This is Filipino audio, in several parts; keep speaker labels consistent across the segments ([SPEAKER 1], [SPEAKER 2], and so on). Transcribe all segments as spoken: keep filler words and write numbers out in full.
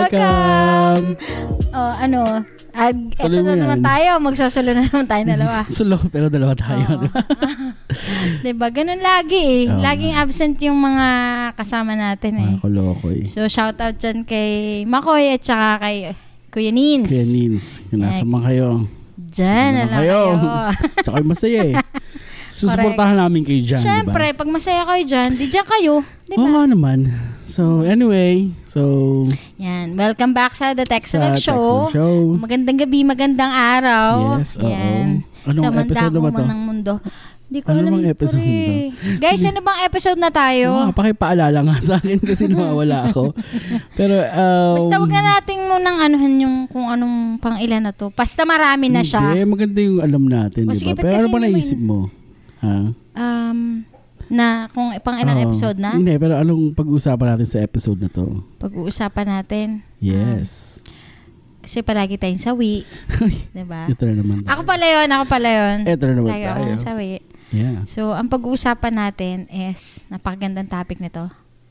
[SPEAKER 1] Welcome!
[SPEAKER 2] Oh, ano, ag, eto na naman tayo, magsasulo na naman tayo dalawa.
[SPEAKER 1] Sulo, pero dalawa tayo.
[SPEAKER 2] Oh. Diba? Diba? Ganun lagi eh. Oh. Laging absent yung mga kasama natin eh.
[SPEAKER 1] Mga kolokoy.
[SPEAKER 2] So, shout out dyan kay Makoy at saka kay Kuya Nins.
[SPEAKER 1] Kuya Nins. Nasa mga kayo.
[SPEAKER 2] Dyan na lang kayo.
[SPEAKER 1] Tsaka masaya eh. Susuportahan namin kayo dyan.
[SPEAKER 2] Siyempre, diba? Pag masaya kayo dyan, di dyan kayo. Diba?
[SPEAKER 1] Oo nga naman. So, anyway. So,
[SPEAKER 2] yan. Welcome back sa The Texalog Show.
[SPEAKER 1] Show.
[SPEAKER 2] Magandang gabi, magandang araw.
[SPEAKER 1] Yes, oo. Yan. Anong
[SPEAKER 2] sa
[SPEAKER 1] episode naman to?
[SPEAKER 2] ng mundo. Hindi ko
[SPEAKER 1] ano
[SPEAKER 2] alam.
[SPEAKER 1] Ano bang episode to?
[SPEAKER 2] Guys, ano bang episode na tayo?
[SPEAKER 1] Oo, pakipaalala nga sa akin kasi nawawala ako. Pero, um,
[SPEAKER 2] basta wag na natin munang anuhan yung kung anong pang ilan na to. Basta marami na siya.
[SPEAKER 1] Hindi, maganda yung alam natin. O, diba? Pero ano ba naisip mo? Ha?
[SPEAKER 2] Um, na kung pang ilang oh, episode na?
[SPEAKER 1] Hindi, pero anong pag-uusapan natin sa episode na to?
[SPEAKER 2] Pag-uusapan natin?
[SPEAKER 1] Yes.
[SPEAKER 2] Um, kasi palagi tayong sawi. Diba?
[SPEAKER 1] Ito na naman tayo.
[SPEAKER 2] Ako pala yun, ako pala yun.
[SPEAKER 1] Ito na naman
[SPEAKER 2] palagi
[SPEAKER 1] tayo.
[SPEAKER 2] Akong sawi.
[SPEAKER 1] Yeah.
[SPEAKER 2] So, ang pag-uusapan natin is, napakagandang topic nito.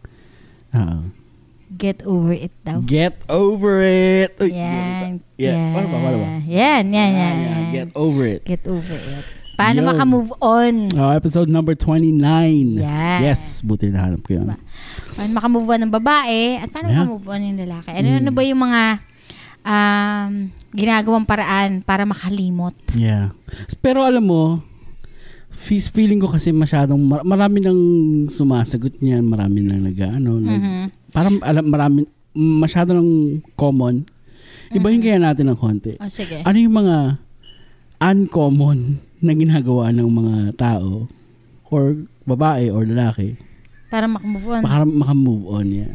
[SPEAKER 1] Oo.
[SPEAKER 2] Get over it daw.
[SPEAKER 1] Get over it. Uy,
[SPEAKER 2] yan.
[SPEAKER 1] Yeah.
[SPEAKER 2] Yan.
[SPEAKER 1] Wala ba? Wala ba?
[SPEAKER 2] Yan, yan, yan.
[SPEAKER 1] Ah, yan. Get over it.
[SPEAKER 2] Get over it. Paano Yo. maka-move on?
[SPEAKER 1] Oh, episode number twenty-nine.
[SPEAKER 2] Yeah.
[SPEAKER 1] Yes, buti na hanap ko yun.
[SPEAKER 2] Diba? Paano maka-move on ng babae at paano yeah. maka-move on yung lalaki? Ano, mm. ano ba yung mga um, ginagawang paraan para makalimot?
[SPEAKER 1] Yeah. Pero alam mo, feeling ko kasi masyadong mar- marami nang sumasagot niyan, marami nang nag-ano, mm-hmm. parang alam marami masyado nang common. Ibahin mm-hmm. kaya natin ng konti.
[SPEAKER 2] Oh, sige.
[SPEAKER 1] Ano yung mga uncommon na ginagawa ng mga tao or babae or lalaki
[SPEAKER 2] para makamove on?
[SPEAKER 1] Para makamove on, yeah.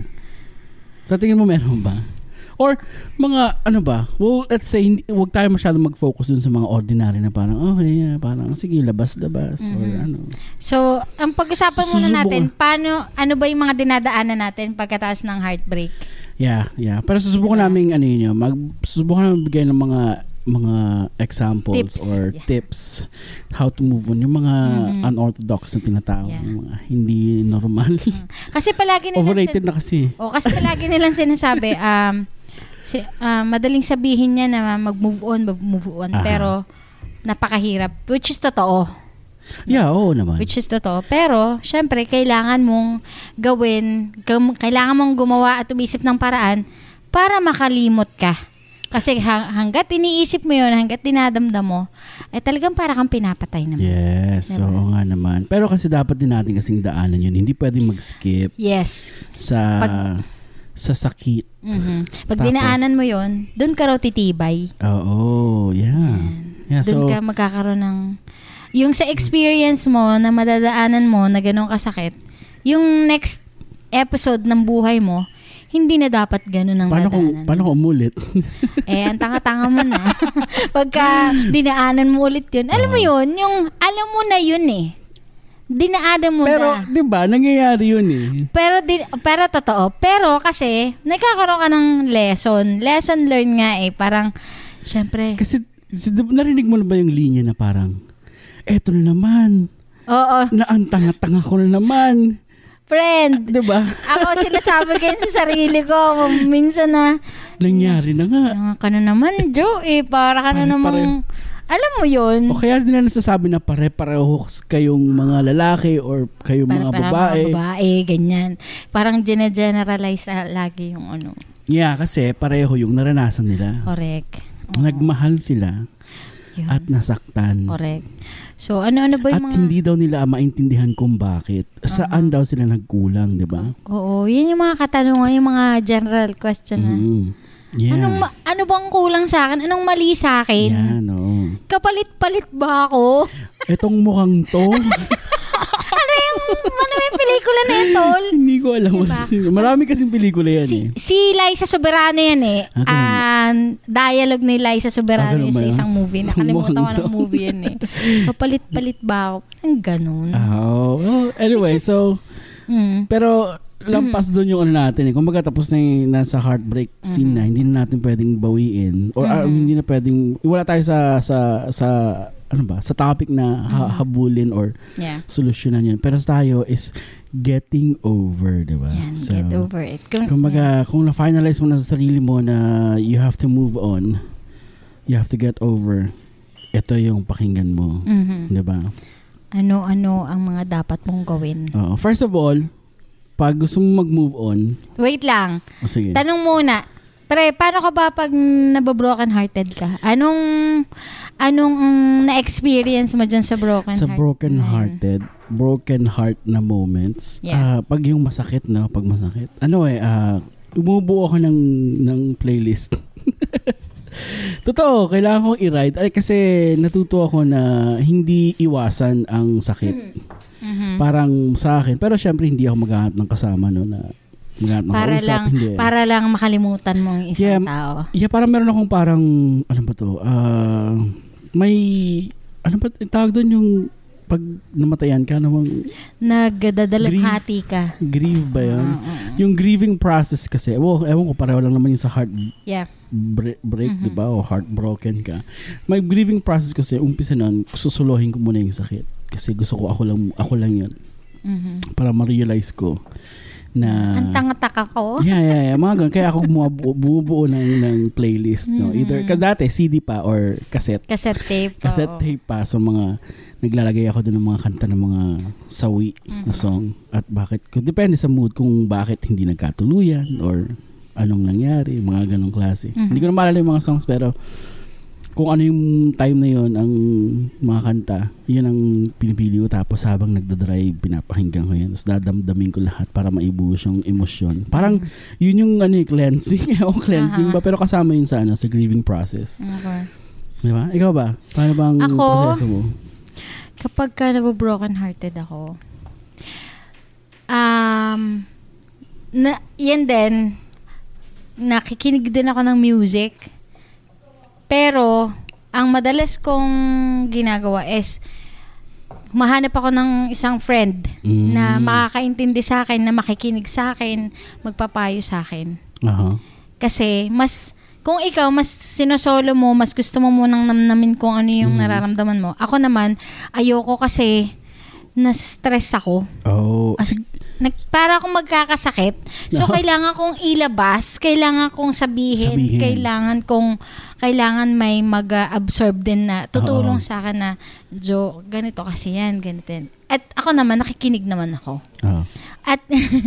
[SPEAKER 1] Sa tingin mo meron ba? Or mga ano ba? Well, let's say huwag tayo masyadong mag-focus dun sa mga ordinary na parang okay, yeah, parang sige labas-labas mm-hmm. or ano.
[SPEAKER 2] So, ang pag-usapan so, muna natin, paano ano ba yung mga dinadaanan natin pagkatapos ng heartbreak? Yeah,
[SPEAKER 1] yeah. Pero susubukan diba? namin ano yun, mag susubukan namin bigay ng mga mga examples tips. or yeah. tips how to move on yung mga mm-hmm. unorthodox na tinatawag, yeah. yung mga hindi normal.
[SPEAKER 2] Mm. Kasi palagi nilang
[SPEAKER 1] overrated sin- na kasi.
[SPEAKER 2] Oh, kasi palagi nilang sinasabi um si, uh, madaling sabihin niya na mag-move on, mag-move on, aha. pero napakahirap, which is totoo.
[SPEAKER 1] Yeah, oo naman.
[SPEAKER 2] Which is totoo. Pero, syempre, kailangan mong gawin, gam- kailangan mong gumawa at umisip ng paraan para makalimot ka. Kasi hanggat iniisip mo yun, hanggat dinadamdam mo, ay talagang para kang pinapatay naman.
[SPEAKER 1] Yes, diba? Oo nga naman. Pero kasi dapat din natin kasing daanan yun. Hindi pwedeng mag-skip.
[SPEAKER 2] Yes.
[SPEAKER 1] Sa Pag, sa sakit.
[SPEAKER 2] Mm-hmm. Pag tapos, dinaanan mo yun, dun ka raw titibay.
[SPEAKER 1] Oo, yeah. yeah
[SPEAKER 2] dun
[SPEAKER 1] so,
[SPEAKER 2] ka magkakaroon ng... Yung sa experience mo na madadaanan mo na ganun kasakit, yung next episode ng buhay mo, hindi na dapat gano'n ang
[SPEAKER 1] paano
[SPEAKER 2] dadaanan.
[SPEAKER 1] Kung, paano kung umulit?
[SPEAKER 2] Eh, ang tanga-tanga mo na. Pagka dinaanan mo ulit yun. Alam mo yun, yung alam mo na yun eh. Dinaanan mo
[SPEAKER 1] pero,
[SPEAKER 2] na.
[SPEAKER 1] Pero, di ba, nangyayari yun eh.
[SPEAKER 2] Pero, di, pero totoo. Pero kasi, nagkakaroon ka ng lesson. Lesson learned nga eh. Parang, syempre.
[SPEAKER 1] Kasi, narinig mo na ba yung linya na parang, eto na naman.
[SPEAKER 2] Oo.
[SPEAKER 1] Na ang tanga-tanga ko na naman.
[SPEAKER 2] Friend,
[SPEAKER 1] diba?
[SPEAKER 2] Ako sinasabi ko sa sarili ko, minsan na,
[SPEAKER 1] nangyari na nga.
[SPEAKER 2] Nga ka na naman, Joe, eh, para ka na namang, alam mo yun.
[SPEAKER 1] O kaya din na nasasabi na pare-pareho kayong mga lalaki or kayong
[SPEAKER 2] para,
[SPEAKER 1] mga
[SPEAKER 2] para
[SPEAKER 1] babae.
[SPEAKER 2] Mga babae, ganyan. Parang gene-generalize lagi yung ano.
[SPEAKER 1] Yeah, kasi pareho yung naranasan nila.
[SPEAKER 2] Correct.
[SPEAKER 1] Oo. Nagmahal sila. Yun. At nasaktan.
[SPEAKER 2] Correct. So, ano-ano ba yung
[SPEAKER 1] at
[SPEAKER 2] mga...
[SPEAKER 1] At hindi daw nila maintindihan kung bakit. Saan uh-huh. daw sila nagkulang, di ba?
[SPEAKER 2] Oo. Yun yung mga katanungan, yung mga general question na.
[SPEAKER 1] Mm-hmm. Yeah.
[SPEAKER 2] Anong, ano bang kulang sa akin? Anong mali sa akin?
[SPEAKER 1] Yan, oo.
[SPEAKER 2] Kapalit-palit ba ako?
[SPEAKER 1] Etong mukhang to.
[SPEAKER 2] ano yung, ano yung pelikula na yan, tol?
[SPEAKER 1] Hindi ko alam. Diba? Marami kasing pelikula yan
[SPEAKER 2] si,
[SPEAKER 1] eh.
[SPEAKER 2] Si Liza Soberano yan eh. Ah, uh, dialogue ni Liza Soberano ah, sa isang movie. Nakalimutan ko ng movie yan eh. Kapalit-palit ba ako? Ang ganun.
[SPEAKER 1] Oh, well, anyway, Which, so, mm. pero, lampas doon yung ano natin eh. Kung baga tapos na yung nasa heartbreak scene mm-hmm. na, hindi na natin pwedeng bawiin. Or mm-hmm. uh, hindi na pwedeng, wala tayo sa, sa, sa, ano ba, sa topic na ha-
[SPEAKER 2] Mm.
[SPEAKER 1] habulin or
[SPEAKER 2] Yeah.
[SPEAKER 1] solusyonan yun. Pero sa tayo is getting over, di ba?
[SPEAKER 2] Yan, get over it. Kung,
[SPEAKER 1] Kumbaga, kung na-finalize mo na sa sarili mo na you have to move on, you have to get over, ito yung pakinggan mo.
[SPEAKER 2] Mhm.
[SPEAKER 1] Di ba?
[SPEAKER 2] Ano-ano ang mga dapat mong gawin?
[SPEAKER 1] Oo. First of all, pag gusto mo mag-move on,
[SPEAKER 2] Wait lang.
[SPEAKER 1] oh, sige.
[SPEAKER 2] Tanong muna. Pre, paano ka ba pag nabobroken hearted ka? Anong anong mm, na-experience mo dyan sa broken
[SPEAKER 1] Sa
[SPEAKER 2] heart?
[SPEAKER 1] broken
[SPEAKER 2] na yun?
[SPEAKER 1] hearted, broken heart na moments,
[SPEAKER 2] Yeah.
[SPEAKER 1] ah, pag yung masakit, no? Pag masakit. Ano eh, ah, umubuo ako ng, ng playlist. Totoo, kailangan kong i-ride. Ay, kasi natuto ako na hindi iwasan ang sakit.
[SPEAKER 2] Mhm.
[SPEAKER 1] Parang sa akin. Pero syempre, hindi ako maghahanap ng kasama, no? Na maghahanap ng
[SPEAKER 2] Para
[SPEAKER 1] kausap.
[SPEAKER 2] lang
[SPEAKER 1] Hindi.
[SPEAKER 2] para lang makalimutan mo ang isang
[SPEAKER 1] Yeah.
[SPEAKER 2] tao.
[SPEAKER 1] Yeah, parang meron akong parang, ano ba to? Ah, may, ano ba, tawag doon yung pag namatayan ka, namang
[SPEAKER 2] Nagdadalamhati ka.
[SPEAKER 1] grieve ba yun?
[SPEAKER 2] Oo, oo.
[SPEAKER 1] Yung grieving process kasi, well, ewan ko, pareho lang naman yung sa heart
[SPEAKER 2] Yeah.
[SPEAKER 1] break, break
[SPEAKER 2] Mhm.
[SPEAKER 1] di ba? O heartbroken ka. May grieving process kasi, umpisa nun, susuluhin ko muna yung sakit. Kasi gusto ko, ako lang, ako lang yun.
[SPEAKER 2] Mhm.
[SPEAKER 1] Para ma-realize ko na...
[SPEAKER 2] Ang tanga-taka ko.
[SPEAKER 1] Yeah, yeah, yeah. Mga ganun. Kaya ako bumubuo, bumubuo ng, ng playlist. No?
[SPEAKER 2] Mhm.
[SPEAKER 1] Either, ka dati, C D pa or cassette.
[SPEAKER 2] Cassette tape.
[SPEAKER 1] Cassette
[SPEAKER 2] oo.
[SPEAKER 1] tape pa. So, mga, naglalagay ako doon ng mga kanta ng mga sawi na
[SPEAKER 2] Mhm.
[SPEAKER 1] song. At bakit, kung depende sa mood kung bakit hindi nagkatuluyan or anong nangyari, mga ganong klase.
[SPEAKER 2] Mhm.
[SPEAKER 1] Hindi ko na maalala yung mga songs, pero kung ano yung time na yon ang mga kanta, yun ang pinipili ko. Tapos habang nagdadrive, pinapakinggan ko yan. Tapos dadamdamin ko lahat para maibuhos yung emosyon. Parang yun yung ano, yung cleansing. o cleansing
[SPEAKER 2] Aha.
[SPEAKER 1] ba? Pero kasama yun sa, ano, sa grieving process.
[SPEAKER 2] Okay.
[SPEAKER 1] Di ba? Ikaw ba? Paano bang
[SPEAKER 2] Ako?
[SPEAKER 1] proseso mo?
[SPEAKER 2] Kapag ka nabobroken hearted ako, um, na, yan din, nakikinig din ako ng music. Pero, ang madalas kong ginagawa is, mahanap ako ng isang friend
[SPEAKER 1] Mm.
[SPEAKER 2] na makakaintindi sa akin, na makikinig sa akin, magpapayo sa akin.
[SPEAKER 1] Aha.
[SPEAKER 2] Kasi, mas, kung ikaw, mas sinosolo mo, mas gusto mo munang namnamin kung ano yung
[SPEAKER 1] Mm.
[SPEAKER 2] nararamdaman mo. Ako naman, ayoko kasi, na-stress ako.
[SPEAKER 1] Oh.
[SPEAKER 2] As, nag, para akong magkakasakit. So,
[SPEAKER 1] No.
[SPEAKER 2] kailangan kong ilabas, kailangan kong sabihin,
[SPEAKER 1] Sabihin.
[SPEAKER 2] kailangan kong, kailangan may mag-absorb din na tutulong
[SPEAKER 1] Oo.
[SPEAKER 2] sa akin na, Jo, ganito kasi yan, ganito yan. At ako naman, nakikinig naman ako.
[SPEAKER 1] Ah.
[SPEAKER 2] At,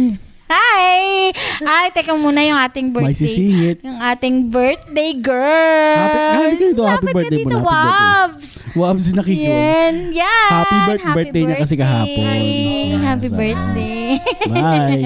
[SPEAKER 2] hi! Ay, teka muna yung ating
[SPEAKER 1] May
[SPEAKER 2] birthday.
[SPEAKER 1] sisingit.
[SPEAKER 2] Yung ating birthday girl.
[SPEAKER 1] Happy- happy dito, happy
[SPEAKER 2] Lapit ka
[SPEAKER 1] birthday
[SPEAKER 2] dito,
[SPEAKER 1] mo, happy birthday.
[SPEAKER 2] Wabs.
[SPEAKER 1] Wow, si nakikinig.
[SPEAKER 2] Yan, yan.
[SPEAKER 1] Happy birth- birthday niya kasi kahapon.
[SPEAKER 2] Ay,
[SPEAKER 1] Yes,
[SPEAKER 2] happy
[SPEAKER 1] ah.
[SPEAKER 2] birthday.
[SPEAKER 1] Bye.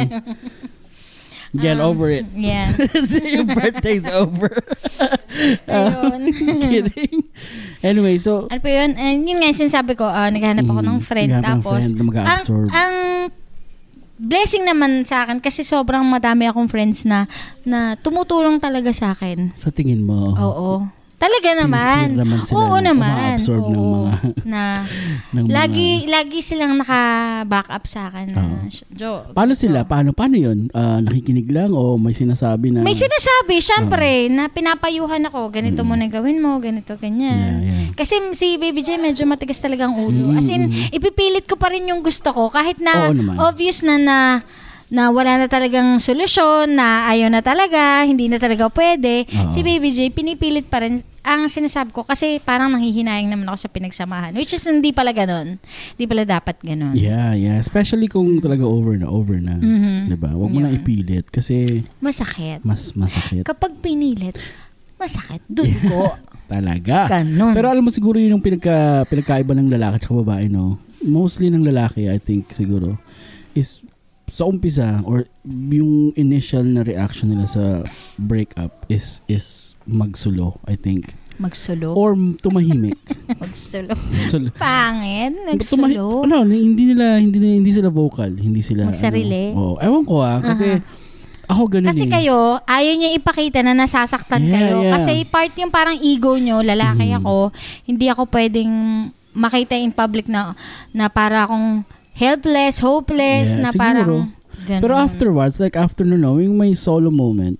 [SPEAKER 1] Get
[SPEAKER 2] Um,
[SPEAKER 1] over it.
[SPEAKER 2] Yan.
[SPEAKER 1] Your birthday's over.
[SPEAKER 2] Ayun.
[SPEAKER 1] Kidding. Anyway, so,
[SPEAKER 2] Ano pa yun? Eh, yun nga, sinasabi ko, ah, naghanap ako
[SPEAKER 1] Mm,
[SPEAKER 2] ng friend.
[SPEAKER 1] naghanap ng
[SPEAKER 2] Tapos,
[SPEAKER 1] friend na mag-a-absorb.
[SPEAKER 2] ang, ang blessing naman sa akin kasi sobrang madami akong friends na na tumutulong talaga sa akin.
[SPEAKER 1] sa tingin mo,
[SPEAKER 2] Oo. Talaga naman.
[SPEAKER 1] sincere naman sila
[SPEAKER 2] Oo
[SPEAKER 1] na
[SPEAKER 2] naman.
[SPEAKER 1] uma-absorb ng
[SPEAKER 2] Oo.
[SPEAKER 1] mga,
[SPEAKER 2] na
[SPEAKER 1] ng mga-
[SPEAKER 2] lagi lagi silang naka-back up sa akin na,
[SPEAKER 1] Oo.
[SPEAKER 2] Jo.
[SPEAKER 1] Paano sila? Paano, paano yun? Ah, nakikinig lang o may sinasabi na...
[SPEAKER 2] May sinasabi, syempre, na pinapayuhan ako, ganito mo na gawin mo, ganito, ganyan.
[SPEAKER 1] Yeah, yeah.
[SPEAKER 2] Kasi si Baby J medyo matigas talaga ang ulo.
[SPEAKER 1] Mm,
[SPEAKER 2] As in,
[SPEAKER 1] mm.
[SPEAKER 2] ipipilit ko pa rin yung gusto ko kahit na
[SPEAKER 1] Oo naman.
[SPEAKER 2] obvious na na na wala na talagang solusyon, na ayaw na talaga, hindi na talaga pwede.
[SPEAKER 1] Oo.
[SPEAKER 2] Si Baby J, pinipilit pa rin ang sinasabi ko kasi parang nanghihinayang naman ako sa pinagsamahan. Which is hindi pala ganun. Hindi pala dapat ganun.
[SPEAKER 1] Yeah, yeah. Especially kung talaga over na, over na.
[SPEAKER 2] Mhm.
[SPEAKER 1] Diba? Huwag mo na
[SPEAKER 2] Yeah.
[SPEAKER 1] ipilit kasi
[SPEAKER 2] Masakit.
[SPEAKER 1] mas masakit.
[SPEAKER 2] Kapag pinilit, masakit. Dugo.
[SPEAKER 1] Talaga.
[SPEAKER 2] Ganun.
[SPEAKER 1] Pero alam mo siguro yun yung pinagka, pinagkaiba ng lalaki at babae, no? Mostly ng lalaki, I think, siguro, is sa umpisa or yung initial na reaction nila sa breakup is is magsulo, I think.
[SPEAKER 2] Magsulo.
[SPEAKER 1] Or tumahimik.
[SPEAKER 2] Magsulo.
[SPEAKER 1] Sulo.
[SPEAKER 2] Pangit.
[SPEAKER 1] Tumahi-
[SPEAKER 2] Nagsulo.
[SPEAKER 1] ano, hindi nila hindi nila- hindi sila vocal, hindi sila
[SPEAKER 2] Magsarili.
[SPEAKER 1] Ano, oh, ewan ko ah kasi ako ganun
[SPEAKER 2] Kasi
[SPEAKER 1] eh.
[SPEAKER 2] kayo, ayaw niyo ipakita na nasasaktan
[SPEAKER 1] Yeah,
[SPEAKER 2] kayo.
[SPEAKER 1] yeah.
[SPEAKER 2] Kasi part yung parang ego nyo, lalaki
[SPEAKER 1] Mhm.
[SPEAKER 2] ako, hindi ako pwedeng makita in public na na para akong helpless, hopeless,
[SPEAKER 1] Yeah,
[SPEAKER 2] na
[SPEAKER 1] siguro.
[SPEAKER 2] parang ganun.
[SPEAKER 1] Pero afterwards, like after no knowing, may solo moment.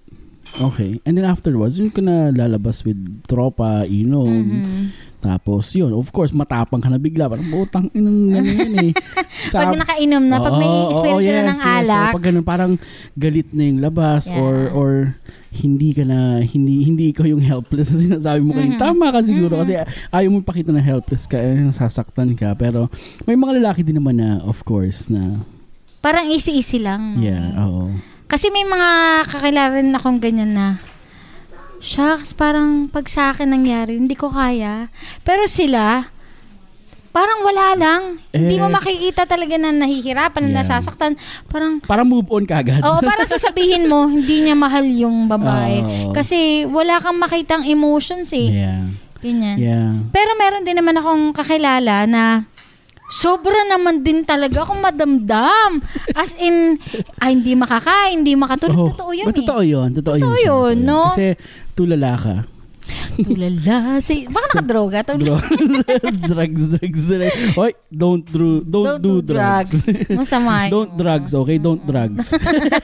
[SPEAKER 1] Okay. And then afterwards, yun ka na lalabas with tropa, inom. Mm-hmm. Tapos yun, of course, matapang ka na bigla. Parang utang inang ano yun eh.
[SPEAKER 2] Sa, pag nakainom na, pag may
[SPEAKER 1] oh,
[SPEAKER 2] espiritu
[SPEAKER 1] oh, yes,
[SPEAKER 2] na ng alak.
[SPEAKER 1] Yes. So, pag ganun, parang galit na yung labas yeah. or or hindi ka na, hindi hindi ikaw yung helpless na sinasabi mo kayo. Mm-hmm. Tama ka siguro mm-hmm. kasi ayaw mo pakita na helpless ka, eh, nasasaktan ka. Pero may mga lalaki din naman na, of course, na
[SPEAKER 2] parang easy-easy lang.
[SPEAKER 1] Yeah, oo.
[SPEAKER 2] Kasi may mga kakilala rin akong ganyan na, shucks, parang pag sa akin nangyari, hindi ko kaya. Pero sila, parang wala lang. Eh, hindi mo makikita talaga na nahihirapan, yeah. na nasasaktan. Parang,
[SPEAKER 1] parang move on ka agad.
[SPEAKER 2] Oo, parang sasabihin mo, hindi niya mahal yung babae. Oh. Kasi wala kang makitang emotions eh.
[SPEAKER 1] Yeah.
[SPEAKER 2] Ganyan.
[SPEAKER 1] Yeah.
[SPEAKER 2] Pero meron din naman akong kakilala na sobra naman din talaga akong madamdam. As in, ay, hindi makakain, hindi makatulog. Oh, totoo yun eh.
[SPEAKER 1] Totoo yun. Totoo,
[SPEAKER 2] totoo
[SPEAKER 1] yun,
[SPEAKER 2] yun,
[SPEAKER 1] yun.
[SPEAKER 2] no?
[SPEAKER 1] Kasi tulala ka.
[SPEAKER 2] Tulala. Si, baka nakadroga.
[SPEAKER 1] drugs, drugs, drugs. Oy, don't, do, don't, don't do, do drugs. drugs.
[SPEAKER 2] Masama.
[SPEAKER 1] Don't drugs, okay? Don't drugs.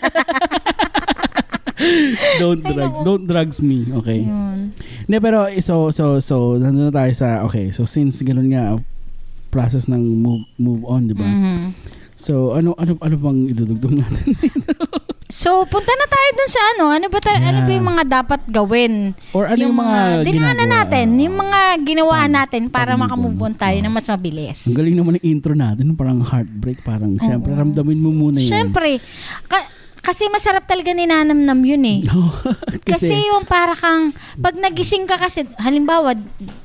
[SPEAKER 1] don't
[SPEAKER 2] Ay,
[SPEAKER 1] drugs.
[SPEAKER 2] naku.
[SPEAKER 1] Don't drugs me, okay? Hindi, pero so, so, so, nandun na tayo sa, okay, so since ganun nga, process ng move move on, di ba? Mm-hmm. So, ano ano ano bang idudugtong natin dito?
[SPEAKER 2] So, punta na tayo dun sa ano, ano ba ta- yeah. ano ba yung mga dapat gawin?
[SPEAKER 1] Or ano yung, yung mga
[SPEAKER 2] dinaanan natin, yung mga ginawa natin para makamove on tayo uh, na mas mabilis.
[SPEAKER 1] Ang galing naman ng intro natin, parang heartbreak, parang uh-huh. syempre ramdamin mo muna yun.
[SPEAKER 2] Syempre, ka- kasi masarap talaga ninanamnam yun eh. kasi, kasi yung para kang, pag nagising ka kasi, halimbawa,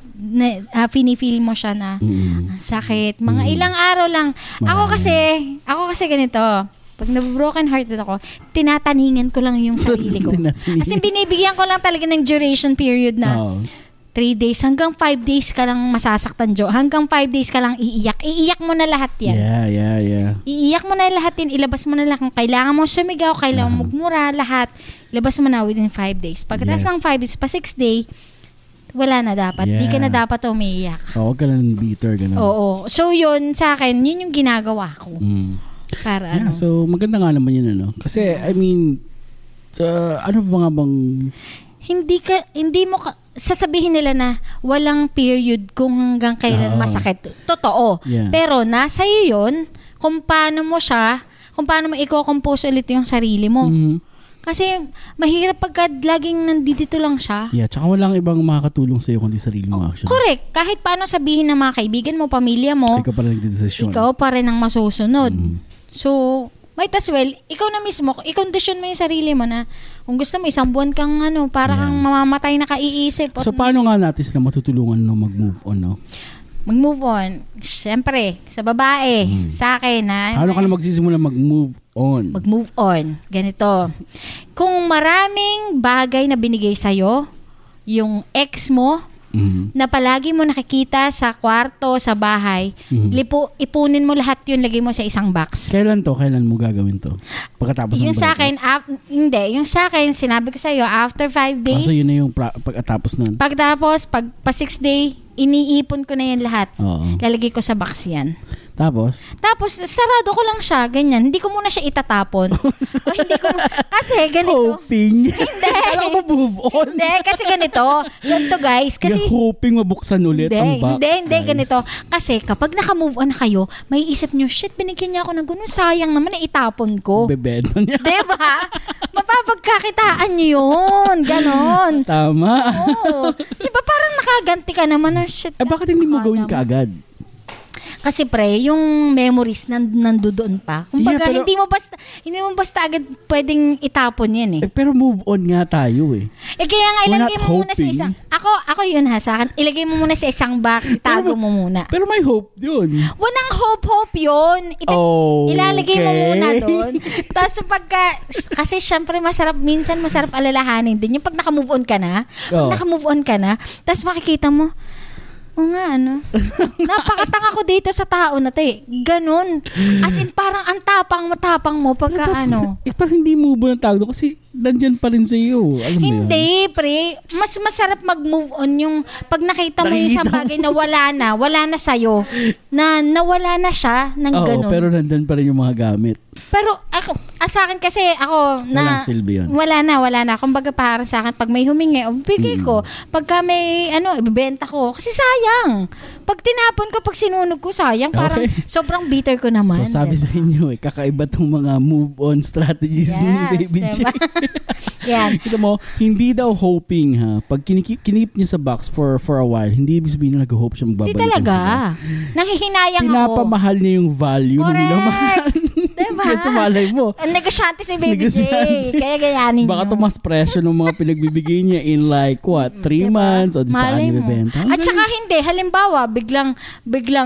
[SPEAKER 2] na, uh, pinifeel mo siya na mm. sakit. Mga mm. ilang araw lang. Marami. Ako kasi, ako kasi ganito, pag nabroken hearted ako, tinataningan ko lang yung sarili ko. As in, binibigyan ko lang talaga ng duration period na oh. three days hanggang five days ka lang masasaktan, Jo. Hanggang five days ka lang iiyak. Iiyak mo na lahat yan.
[SPEAKER 1] Yeah, yeah, yeah.
[SPEAKER 2] Iiyak mo na lahat yan. Ilabas mo na lang kung kailangan mo sumigaw, kailangan uh-huh. magmura, lahat. Ilabas mo na within five days. Pagkatapos yes. ng five days, pa six day, wala na dapat. Yeah. Di ka na dapat umiiyak.
[SPEAKER 1] Oo, ka na bitter. Ganun.
[SPEAKER 2] Oo. So, yun, sa akin, yun yung ginagawa ko. Mm. Para
[SPEAKER 1] yeah,
[SPEAKER 2] ano.
[SPEAKER 1] So, maganda nga naman yun, ano? Kasi, I mean, uh, ano ba nga bang...
[SPEAKER 2] Hindi ka, hindi mo ka, sasabihin nila na walang period kung hanggang kailan oh. masakit. Totoo. Yeah. Pero, nasa iyo yun, kung paano mo siya, kung paano mo i-compose ulit yung sarili mo. Mm-hmm. Kasi mahirap pagka laging nandito lang siya.
[SPEAKER 1] Yeah, tsaka walang ibang makakatulong sa'yo kundi sarili mo, actually.
[SPEAKER 2] Correct. Kahit paano sabihin ng mga kaibigan mo, pamilya mo,
[SPEAKER 1] ikaw pa rin nagdedesisyon.
[SPEAKER 2] Ikaw pa rin ang masusunod. Mm. So, might as well, ikaw na mismo, i-condition mo yung sarili mo na kung gusto mo, isang buwan kang ano, para yeah. kang mamamatay na kaiisip.
[SPEAKER 1] So, paano nga natin sila matutulungan no, mag-move on, no?
[SPEAKER 2] Mag-move on. Siyempre, sa babae, mm. sa akin, ha?
[SPEAKER 1] Paano ka na magsisimula mag-move on?
[SPEAKER 2] Mag-move on. Ganito. Kung maraming bagay na binigay sa'yo, yung ex mo, mm-hmm. na palagi mo nakikita sa kwarto, sa bahay, mm-hmm. lipo, ipunin mo lahat yun, lagay mo sa isang box.
[SPEAKER 1] Kailan to? Kailan mo gagawin to? Pagkatapos ng
[SPEAKER 2] yung sa akin, ap- hindi. Yung sa akin, sinabi ko sa'yo, after five days.
[SPEAKER 1] Kaso yun na yung pra- pagkatapos nun.
[SPEAKER 2] Pagkatapos, pag pa six day, iniipon ko na yan lahat. Oo. Lalagay ko sa box yan.
[SPEAKER 1] Tapos? Tapos,
[SPEAKER 2] sarado ko lang siya, ganyan. Hindi ko muna siya itatapon. o hindi ko, kasi ganito.
[SPEAKER 1] Hoping?
[SPEAKER 2] Hindi.
[SPEAKER 1] Alam mo, move on.
[SPEAKER 2] Hindi, kasi ganito. Ganito, guys. Kasi,
[SPEAKER 1] hoping mabuksan ulit
[SPEAKER 2] hindi,
[SPEAKER 1] ang box.
[SPEAKER 2] Hindi, hindi, guys. Ganito. Kasi, kapag naka-move on na kayo, may isip nyo, shit, binigyan niya ako ng ganun. Sayang naman na itapon ko.
[SPEAKER 1] Bebedo niya.
[SPEAKER 2] Diba? Mapapagkakitaan nyo yun. Ganon.
[SPEAKER 1] Tama.
[SPEAKER 2] Oo. Diba parang nakaganti ka naman na shit.
[SPEAKER 1] Eh, bakit hindi mo gawin kaagad?
[SPEAKER 2] Kasi pre, yung memories nand- nandoon pa. Kumbaga,
[SPEAKER 1] yeah, pero,
[SPEAKER 2] hindi mo basta hindi mo basta agad pwedeng itapon 'yan eh.
[SPEAKER 1] eh. Pero move on nga tayo eh.
[SPEAKER 2] Eh kaya nga ilagay mo muna sa isang Ako, ako 'yun ha sa akin. Ilagay mo muna sa isang box, itago mo muna.
[SPEAKER 1] Pero may hope 'yun.
[SPEAKER 2] Walang hope hope 'yun. Ita-
[SPEAKER 1] oh,
[SPEAKER 2] ilalagay
[SPEAKER 1] okay.
[SPEAKER 2] mo muna doon. Tapos pagka kasi syempre masarap minsan masarap alalahanin din yung pag naka-move on ka na. Pag oh. naka-move on ka na, tapos makikita mo o nga, ano? Napakatanga ko dito sa tao na to eh. Ganon. As in, parang ang tapang matapang mo pagka ano.
[SPEAKER 1] Eh, parang hindi mo ba ng tawag doon? Kasi nandyan pa rin sa iyo. Alam mo
[SPEAKER 2] Hindi,
[SPEAKER 1] yun?
[SPEAKER 2] pre. Mas masarap mag-move on yung pag nakita mo yung isang bagay na wala na, wala na sa'yo, na nawala na siya ng
[SPEAKER 1] Oo,
[SPEAKER 2] ganun.
[SPEAKER 1] pero nandyan pa rin yung mga gamit.
[SPEAKER 2] Pero ako, ah, sa akin kasi ako na
[SPEAKER 1] Walang silbi yun.
[SPEAKER 2] wala na, wala na. Kumbaga parang sa akin, pag may humingi, oh, bigay
[SPEAKER 1] Mm.
[SPEAKER 2] ko. Pagka may ano, ibebenta ko. Kasi sayang. Pag tinapon ko, pag sinunog ko, sayang. Parang
[SPEAKER 1] Okay.
[SPEAKER 2] sobrang bitter ko naman.
[SPEAKER 1] So sabi
[SPEAKER 2] diba?
[SPEAKER 1] sa inyo, eh, kakaiba tong mga move-on strategies ni
[SPEAKER 2] Yes,
[SPEAKER 1] Baby J.
[SPEAKER 2] diba? Yan.
[SPEAKER 1] Kita mo, hindi daw hoping ha. Pag kinip, kinip niya sa box for for a while, hindi ibig sabihin na nag-hope siya
[SPEAKER 2] Di
[SPEAKER 1] magbabalikan
[SPEAKER 2] talaga.
[SPEAKER 1] sila.
[SPEAKER 2] Nanghihinayang ako.
[SPEAKER 1] Pinapamahal niya yung value ng
[SPEAKER 2] Correct.
[SPEAKER 1] laman.
[SPEAKER 2] Diba?
[SPEAKER 1] Kasi malay mo.
[SPEAKER 2] Ang negosyante si Baby J.
[SPEAKER 1] Negosyante.
[SPEAKER 2] Kaya gayanin
[SPEAKER 1] Baka
[SPEAKER 2] mo.
[SPEAKER 1] tumas presyo ng mga pinagbibigay niya in like what, three
[SPEAKER 2] Diba?
[SPEAKER 1] months o di saan
[SPEAKER 2] Malay
[SPEAKER 1] niya
[SPEAKER 2] mo.
[SPEAKER 1] bibenta.
[SPEAKER 2] At saka hindi, halimbawa, biglang, biglang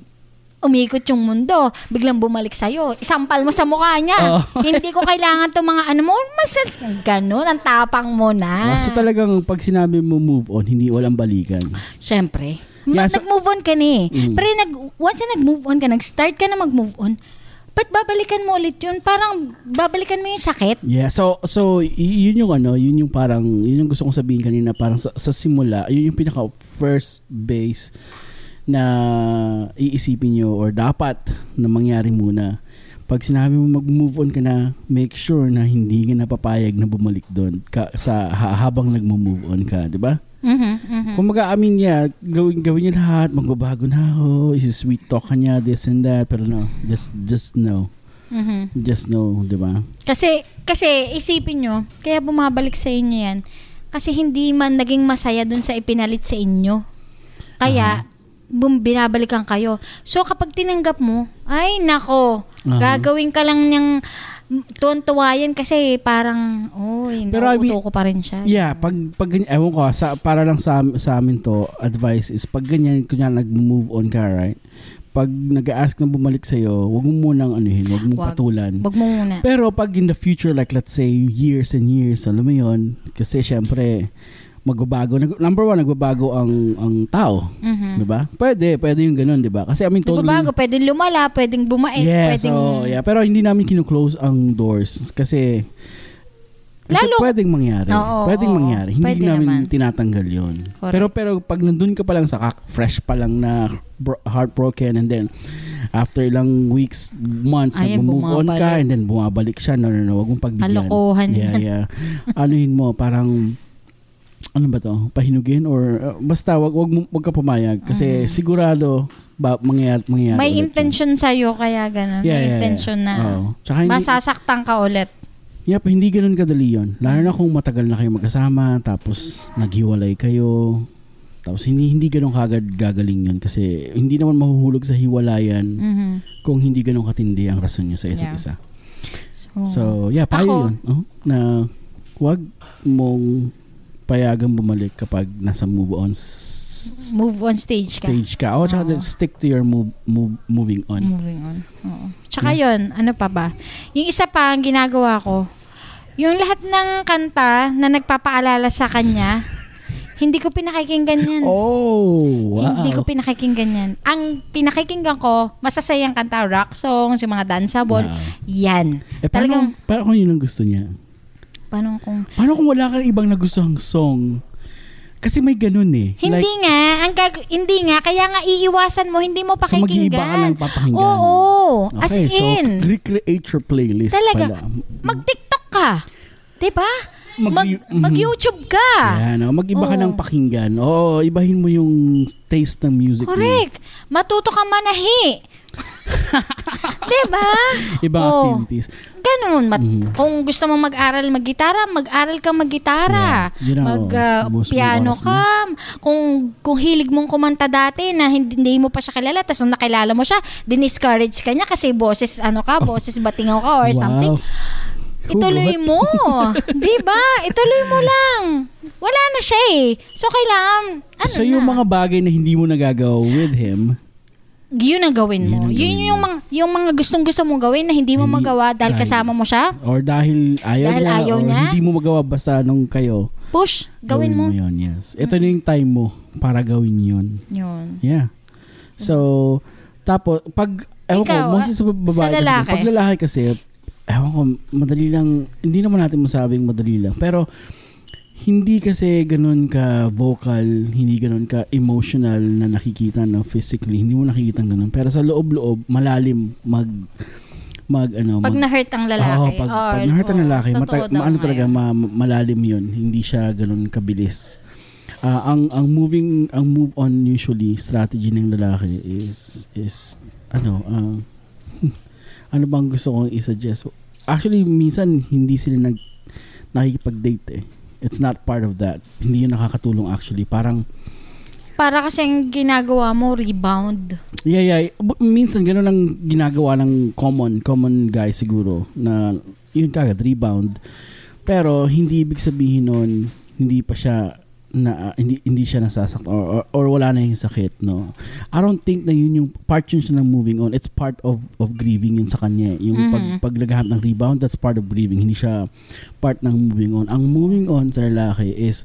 [SPEAKER 2] umikot yung mundo, biglang bumalik sa'yo, isampal mo sa mukha niya.
[SPEAKER 1] Oh.
[SPEAKER 2] Hindi ko kailangan itong mga ano mo, masal, ganun, ang tapang mo na.
[SPEAKER 1] So talagang pag sinabi mo move on, hindi walang balikan.
[SPEAKER 2] Siyempre.
[SPEAKER 1] Yeah,
[SPEAKER 2] Ma-
[SPEAKER 1] so-
[SPEAKER 2] nag-move on ka na eh.
[SPEAKER 1] Mm.
[SPEAKER 2] Pero nag, once na nag-move on ka, nag-start ka na mag-move on, ba't babalikan mo ulit yun? Parang babalikan mo yung sakit.
[SPEAKER 1] Yeah, so so y- yun yung ano, yun yung parang yun yung gusto kong sabihin kanina, parang sa, sa simula, yun yung pinaka first base na iisipin nyo or dapat na mangyari muna. Pag sinabi mo mag-move on ka na, make sure na hindi ka napapayag na bumalik doon ka, sa ha, habang nag-move on ka, di ba?
[SPEAKER 2] Mhm, mhm.
[SPEAKER 1] Kung mag-aamin niya, gawin, gawin niya lahat, magbabago na ako, isi-sweet talk ka niya, this and that, pero no, just, just no.
[SPEAKER 2] Mhm.
[SPEAKER 1] Just no, di ba?
[SPEAKER 2] Kasi, kasi isipin nyo, kaya bumabalik sa inyo yan, kasi hindi man naging masaya dun sa ipinalit sa inyo. Kaya, bum, binabalikan kayo. So, kapag tinanggap mo, ay, nako,
[SPEAKER 1] Aha.
[SPEAKER 2] gagawin ka lang niyang tuwan-tuwa yan kasi parang, oy,
[SPEAKER 1] Pero I mean,
[SPEAKER 2] nauuto ko pa rin siya.
[SPEAKER 1] Yeah, pag, pag ganyan, ewan ko, sa, para lang sa, sa amin to, advice is, pag ganyan, kunya nag-move on ka, right? Pag nag-ask na bumalik sa'yo, wag mo munang anuhin, wag mong
[SPEAKER 2] Wag.
[SPEAKER 1] patulan.
[SPEAKER 2] Wag mo muna.
[SPEAKER 1] Pero pag in the future, like let's say, years and years, alam mo yun, kasi syempre, magbabago. Nag- number one, nagbabago ang ang tao.
[SPEAKER 2] Mhm.
[SPEAKER 1] Di ba? Pwede, pwede yung ganun, di ba? Kasi I mean, totally...
[SPEAKER 2] Nagbabago, pwedeng lumala, pwedeng bumait,
[SPEAKER 1] Yeah,
[SPEAKER 2] pwedeng...
[SPEAKER 1] so, yeah. Pero hindi namin kinu-close ang doors kasi kasi
[SPEAKER 2] Lalo-
[SPEAKER 1] pwedeng mangyari.
[SPEAKER 2] Oo,
[SPEAKER 1] pwedeng
[SPEAKER 2] oo,
[SPEAKER 1] mangyari. Hindi
[SPEAKER 2] pwede
[SPEAKER 1] namin
[SPEAKER 2] naman.
[SPEAKER 1] tinatanggal yon.
[SPEAKER 2] Correct.
[SPEAKER 1] Pero pero pag nandun ka pa lang sa kak- fresh pa lang na bro- heartbroken and then after ilang weeks, months,
[SPEAKER 2] Ay,
[SPEAKER 1] nag-move on ka
[SPEAKER 2] bumabalik.
[SPEAKER 1] and then bumabalik siya. No, no, no. Huwag mong pagbigyan.
[SPEAKER 2] Kalokohan.
[SPEAKER 1] Yeah, yeah. Anuhin mo, parang ano ba to? Pahinugin or uh, basta wag wag mo wag ka pumayag kasi sigurado ba mangyayari mangyayari.
[SPEAKER 2] May
[SPEAKER 1] ulit yun.
[SPEAKER 2] intention sa'yo, kaya
[SPEAKER 1] Yeah,
[SPEAKER 2] ganun. May
[SPEAKER 1] yeah, yeah.
[SPEAKER 2] intention na
[SPEAKER 1] Oo. Tsaka hindi,
[SPEAKER 2] masasaktan ka ulit.
[SPEAKER 1] yep, hindi ganun kadali yun. Lalo na kung matagal na kayo magkasama, tapos naghiwalay kayo, tapos hindi hindi ganun kagad gagaling yun kasi hindi naman mahuhulog sa hiwalayan
[SPEAKER 2] Mhm.
[SPEAKER 1] kung hindi ganun katindi ang rason nyo sa isa't
[SPEAKER 2] Yeah.
[SPEAKER 1] isa.
[SPEAKER 2] So,
[SPEAKER 1] So, yeah, payo
[SPEAKER 2] Ako-
[SPEAKER 1] yun. Oh, na wag mong payagang bumalik kapag nasa move on s-
[SPEAKER 2] move on stage ka.
[SPEAKER 1] stage ka. O, tsaka
[SPEAKER 2] Oo.
[SPEAKER 1] stick to your move, move, moving on.
[SPEAKER 2] Moving on. Oo. Tsaka yun, ano pa ba? Yung isa pa ang ginagawa ko, yung lahat ng kanta na nagpapaalala sa kanya, hindi ko pinakikinggan yan.
[SPEAKER 1] Oh, wow.
[SPEAKER 2] Hindi ko pinakikinggan yan. Ang pinakikinggan ko, masasayang kanta, rock songs, yung mga danceable,
[SPEAKER 1] Wow.
[SPEAKER 2] yan.
[SPEAKER 1] Eh,
[SPEAKER 2] Talagang-
[SPEAKER 1] paano, paano kung yun ang gusto niya?
[SPEAKER 2] Paano kung...
[SPEAKER 1] Paano kung wala ka ibang nagustuhang song? Kasi may ganun eh.
[SPEAKER 2] Hindi
[SPEAKER 1] Like,
[SPEAKER 2] nga, ang gag- hindi nga, kaya nga iiwasan mo, hindi mo
[SPEAKER 1] so mag-iiba ka
[SPEAKER 2] pakikinggan.
[SPEAKER 1] lang papakinggan.
[SPEAKER 2] Oo, as
[SPEAKER 1] Okay, so
[SPEAKER 2] in.
[SPEAKER 1] recreate your playlist
[SPEAKER 2] Talaga.
[SPEAKER 1] pala.
[SPEAKER 2] Mag-TikTok ka. 'Di ba?
[SPEAKER 1] Mag-
[SPEAKER 2] Mag,
[SPEAKER 1] mhm.
[SPEAKER 2] mag-YouTube ka.
[SPEAKER 1] Yan, oh, mag-iba ka
[SPEAKER 2] Oo.
[SPEAKER 1] ng pakinggan. Oo, ibahin mo yung taste ng music mo.
[SPEAKER 2] Correct. Matuto ka manahi. 'Di ba?
[SPEAKER 1] Ibang
[SPEAKER 2] Oo.
[SPEAKER 1] activities.
[SPEAKER 2] Ganun. Mat-
[SPEAKER 1] Mhm.
[SPEAKER 2] Kung gusto mo mag-aral mag-gitara, mag-aral ka mag-gitara.
[SPEAKER 1] Yeah, yun ang,
[SPEAKER 2] Mag
[SPEAKER 1] oh,
[SPEAKER 2] ah,
[SPEAKER 1] ubos mo
[SPEAKER 2] piano
[SPEAKER 1] oras mo.
[SPEAKER 2] ka. Kung kung hilig mong kumanta dati na hindi, hindi mo pa siya kilala, tapos nung nakilala mo siya, diniscourage ka niya kasi boses ano ka, boses batingaw ka or
[SPEAKER 1] Wow.
[SPEAKER 2] something. Ituloy
[SPEAKER 1] Hugot.
[SPEAKER 2] mo. 'Di ba? Ituloy mo lang. Wala na siya eh. So kailangan ano
[SPEAKER 1] So
[SPEAKER 2] na.
[SPEAKER 1] yung mga bagay na hindi mo nagagawa with him,
[SPEAKER 2] yun ang gawin
[SPEAKER 1] Yun
[SPEAKER 2] mo.
[SPEAKER 1] ang
[SPEAKER 2] Yun
[SPEAKER 1] gawin
[SPEAKER 2] yung
[SPEAKER 1] mo.
[SPEAKER 2] mga yung mga gustong-gusto mong gawin na hindi mo
[SPEAKER 1] Hindi-
[SPEAKER 2] magawa dahil
[SPEAKER 1] dahil-
[SPEAKER 2] kasama mo siya.
[SPEAKER 1] or dahil ayaw
[SPEAKER 2] Dahil
[SPEAKER 1] niya,
[SPEAKER 2] ayaw
[SPEAKER 1] or
[SPEAKER 2] niya?
[SPEAKER 1] hindi mo magawa basta nung kayo,
[SPEAKER 2] Push, gawin mo.
[SPEAKER 1] yun, yes. Ito na yung time mo para gawin yun.
[SPEAKER 2] Yun.
[SPEAKER 1] Yeah. So, tapos, pag, ewan ko,
[SPEAKER 2] Ikaw,
[SPEAKER 1] mostly sa babae,
[SPEAKER 2] sa lalaki.
[SPEAKER 1] kasi, pag lalaki kasi, ewan ko, madali lang, hindi naman natin masabing madali lang. Pero, hindi kasi ganun ka vocal, hindi ganun ka emotional na nakikita na physically. Hindi mo nakikita ganun. Pero sa loob-loob, malalim mag, mag ano.
[SPEAKER 2] Pag
[SPEAKER 1] mag,
[SPEAKER 2] na-hurt ang lalaki.
[SPEAKER 1] Oh, pag,
[SPEAKER 2] or,
[SPEAKER 1] pag na-hurt ang lalaki,
[SPEAKER 2] oh,
[SPEAKER 1] mata, ma, ano talaga, ma, malalim yun. Hindi siya ganun kabilis. Uh, ang ang moving ang move on usually strategy ng lalaki is is ano uh, ano bang gusto kong i-suggest. Actually minsan hindi sila nag nakikipag-date eh. It's not part of that. Hindi yun nakakatulong actually. Parang
[SPEAKER 2] para kasing ginagawa mo rebound.
[SPEAKER 1] Yeah, yeah. Minsan gano'n ang ginagawa ng common common guy siguro na yun kagad rebound. Pero hindi ibig sabihin nun hindi pa siya na uh, hindi hindi siya nasasaktan or, or or wala na yung sakit, no. I don't think na yun yung part yun siya ng moving on. It's part of of grieving yun sa kanya. Yung mm-hmm. pag paglagahap ng rebound, that's part of grieving. Hindi siya part ng moving on. Ang moving on sa lalaki is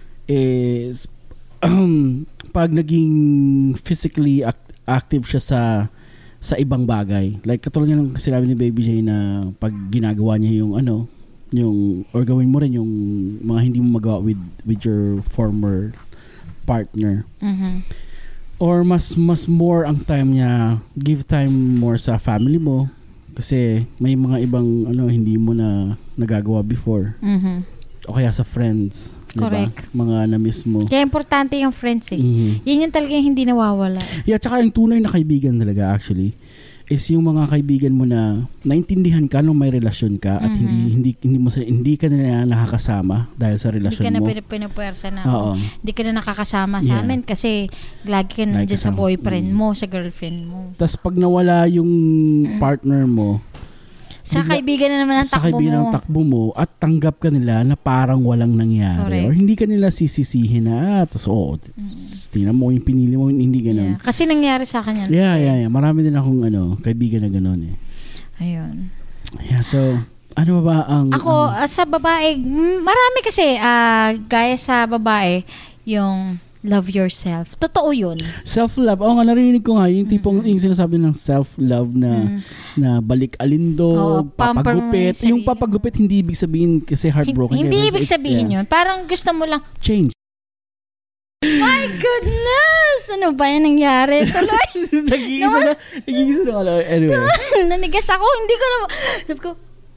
[SPEAKER 1] is um, pag naging physically act, active siya sa sa ibang bagay. Like katulad ng sinabi ni Baby J na pag ginagawa niya yung ano yung or gawin mo rin yung mga hindi mo magawa with with your former partner.
[SPEAKER 2] Mm-hmm.
[SPEAKER 1] Or mas mas more ang time niya, give time more sa family mo kasi may mga ibang ano hindi mo na nagagawa before.
[SPEAKER 2] Mm-hmm. O
[SPEAKER 1] kaya sa friends,
[SPEAKER 2] correct.
[SPEAKER 1] Diba? Mga na-miss mo.
[SPEAKER 2] Kaya importante yung friends eh.
[SPEAKER 1] Mm-hmm.
[SPEAKER 2] Yan yung talagang hindi nawawala.
[SPEAKER 1] Yeah, tsaka yung tunay na kaibigan talaga actually is yung mga kaibigan mo na naintindihan ka nung may relasyon ka at mm-hmm. hindi hindi hindi mo hindi ka na nakakasama dahil sa relasyon mo.
[SPEAKER 2] Hindi ka na pinapuwersa na.
[SPEAKER 1] Oo.
[SPEAKER 2] Hindi ka na nakakasama sa
[SPEAKER 1] yeah.
[SPEAKER 2] amin kasi lagi ka na sa boyfriend mm. mo, sa girlfriend mo.
[SPEAKER 1] Tapos pag nawala yung partner mo,
[SPEAKER 2] sa bigla, kaibigan na naman ang takbo mo. Sa
[SPEAKER 1] kaibigan ng takbo mo at tanggap ka nila na parang walang nangyari. Correct. Or hindi ka nila sisisihin na, tapos oh, mm-hmm. tingnan mo yung pinili mo, hindi ganun.
[SPEAKER 2] Yeah. Kasi nangyari sa akin yan.
[SPEAKER 1] Yeah, yeah, yeah. Marami din akong ano, kaibigan na ganun eh.
[SPEAKER 2] Ayun.
[SPEAKER 1] Yeah, so, ano ba ba ang...
[SPEAKER 2] Ako, um, uh, sa babae, marami kasi, uh, gaya sa babae, yung love yourself. Totoo yun.
[SPEAKER 1] Self-love. Oo nga, narinig ko nga, yung tipong mm-hmm. yung sinasabi ng self-love na mm-hmm. na balik alindog, oh, papagupit. Yung papagupit, hindi ibig sabihin kasi heartbroken.
[SPEAKER 2] Hindi, hindi ibig sabihin yeah. yun. Parang gusto mo lang...
[SPEAKER 1] Change.
[SPEAKER 2] My goodness! Ano ba yan nangyari? Tuloy.
[SPEAKER 1] Nag-iisa na. Nag-iisa na. Anyway.
[SPEAKER 2] Nanigas ako. Hindi ko na... Sabi ko,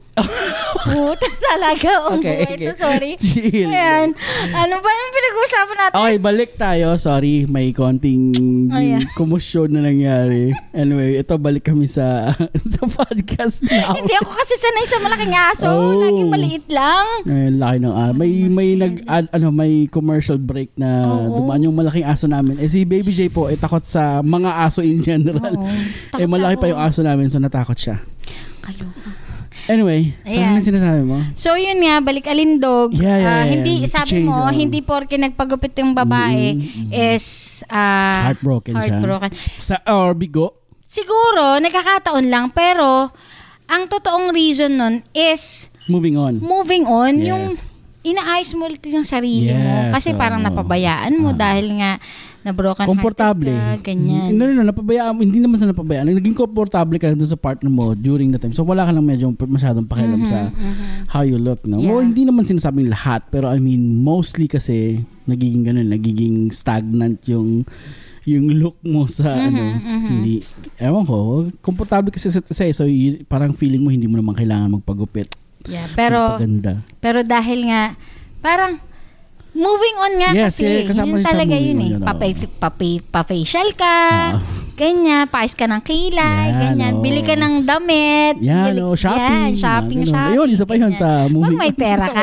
[SPEAKER 2] puta talaga. Oh, okay, okay. Ito, sorry. Chill. Ayan. Ano ba yung pinag-uusapan natin?
[SPEAKER 1] Okay, balik tayo. Sorry, may konting oh, yeah. kumusyon na nangyari. Anyway, ito balik kami sa sa podcast na.
[SPEAKER 2] Hindi ako kasi sanay sa malaking aso. Oh. Laging maliit lang.
[SPEAKER 1] Ay, laki ng aso. May, oh, may nag, ad, ano, may commercial break na oh, dumaan yung malaking aso namin. Eh, si Baby J po, eh, takot sa mga aso in general. Oh, eh, malaki ako. Pa yung aso namin, so natakot siya.
[SPEAKER 2] Kaloka.
[SPEAKER 1] Anyway, saan na sinasabi mo?
[SPEAKER 2] So yun nga, balik alindog.
[SPEAKER 1] Yeah, yeah, yeah,
[SPEAKER 2] uh, hindi
[SPEAKER 1] yeah.
[SPEAKER 2] sabi mo, oh. hindi porke nagpagupit yung babae mm-hmm. is uh,
[SPEAKER 1] heartbroken,
[SPEAKER 2] heartbroken.
[SPEAKER 1] Sa or bigo.
[SPEAKER 2] Siguro nakakataon lang, pero ang totoong reason nun is
[SPEAKER 1] moving on.
[SPEAKER 2] Moving on,
[SPEAKER 1] yes.
[SPEAKER 2] yung inaayos mo ulit yung sarili yes, mo kasi oh. parang napabayaan mo uh. dahil nga na broken
[SPEAKER 1] komportable
[SPEAKER 2] hearted ka, ganyan.
[SPEAKER 1] No, no, no, napabayaan mo, hindi naman sa napabayaan. Naging komportable ka lang dun sa partner mo during the time. So wala ka lang medyo masyadong pakialam mm-hmm, sa mm-hmm. how you look, no? Yeah. Well, hindi naman sinasabing lahat, pero I mean, mostly kasi nagiging ganun, nagiging stagnant yung yung look mo sa mm-hmm, ano, mm-hmm. hindi, ewan ko, komportable kasi sa say, so y- parang feeling mo hindi mo naman kailangan magpagupit.
[SPEAKER 2] Yeah, pero
[SPEAKER 1] magpaganda.
[SPEAKER 2] Pero dahil nga parang moving on nga
[SPEAKER 1] yes,
[SPEAKER 2] kasi.
[SPEAKER 1] Yeah,
[SPEAKER 2] yun talaga yun eh. Pa-facial ka, uh, ganyan, paayos ka ng kilay, yeah, ganyan. No. Bili ka ng damit.
[SPEAKER 1] Yeah,
[SPEAKER 2] bili,
[SPEAKER 1] no, shopping.
[SPEAKER 2] Yan, shopping,
[SPEAKER 1] no,
[SPEAKER 2] shopping.
[SPEAKER 1] Ayun, isa pa yun sa moving.
[SPEAKER 2] Pag may pera ka.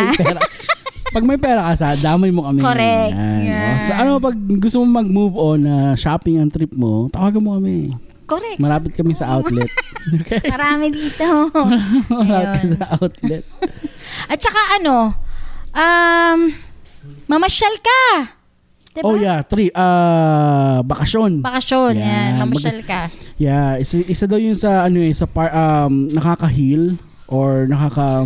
[SPEAKER 1] Pag may pera ka, sa damay mo kami.
[SPEAKER 2] Correct.
[SPEAKER 1] Yan,
[SPEAKER 2] yeah.
[SPEAKER 1] no? Sa ano, pag gusto mo mag-move on na uh, shopping ang trip mo, tawagan mo kami.
[SPEAKER 2] Correct.
[SPEAKER 1] Marapit kami sa outlet.
[SPEAKER 2] Okay? Marami dito.
[SPEAKER 1] Marapit sa outlet.
[SPEAKER 2] At saka ano, um... mamasyal ka. Diba?
[SPEAKER 1] Oh yeah, three. Uh, bakasyon.
[SPEAKER 2] Bakasyon, yan. yan. Mamasyal ka.
[SPEAKER 1] Yeah, isa, isa daw yun sa ano eh, sa par, um, nakaka-heal or nakaka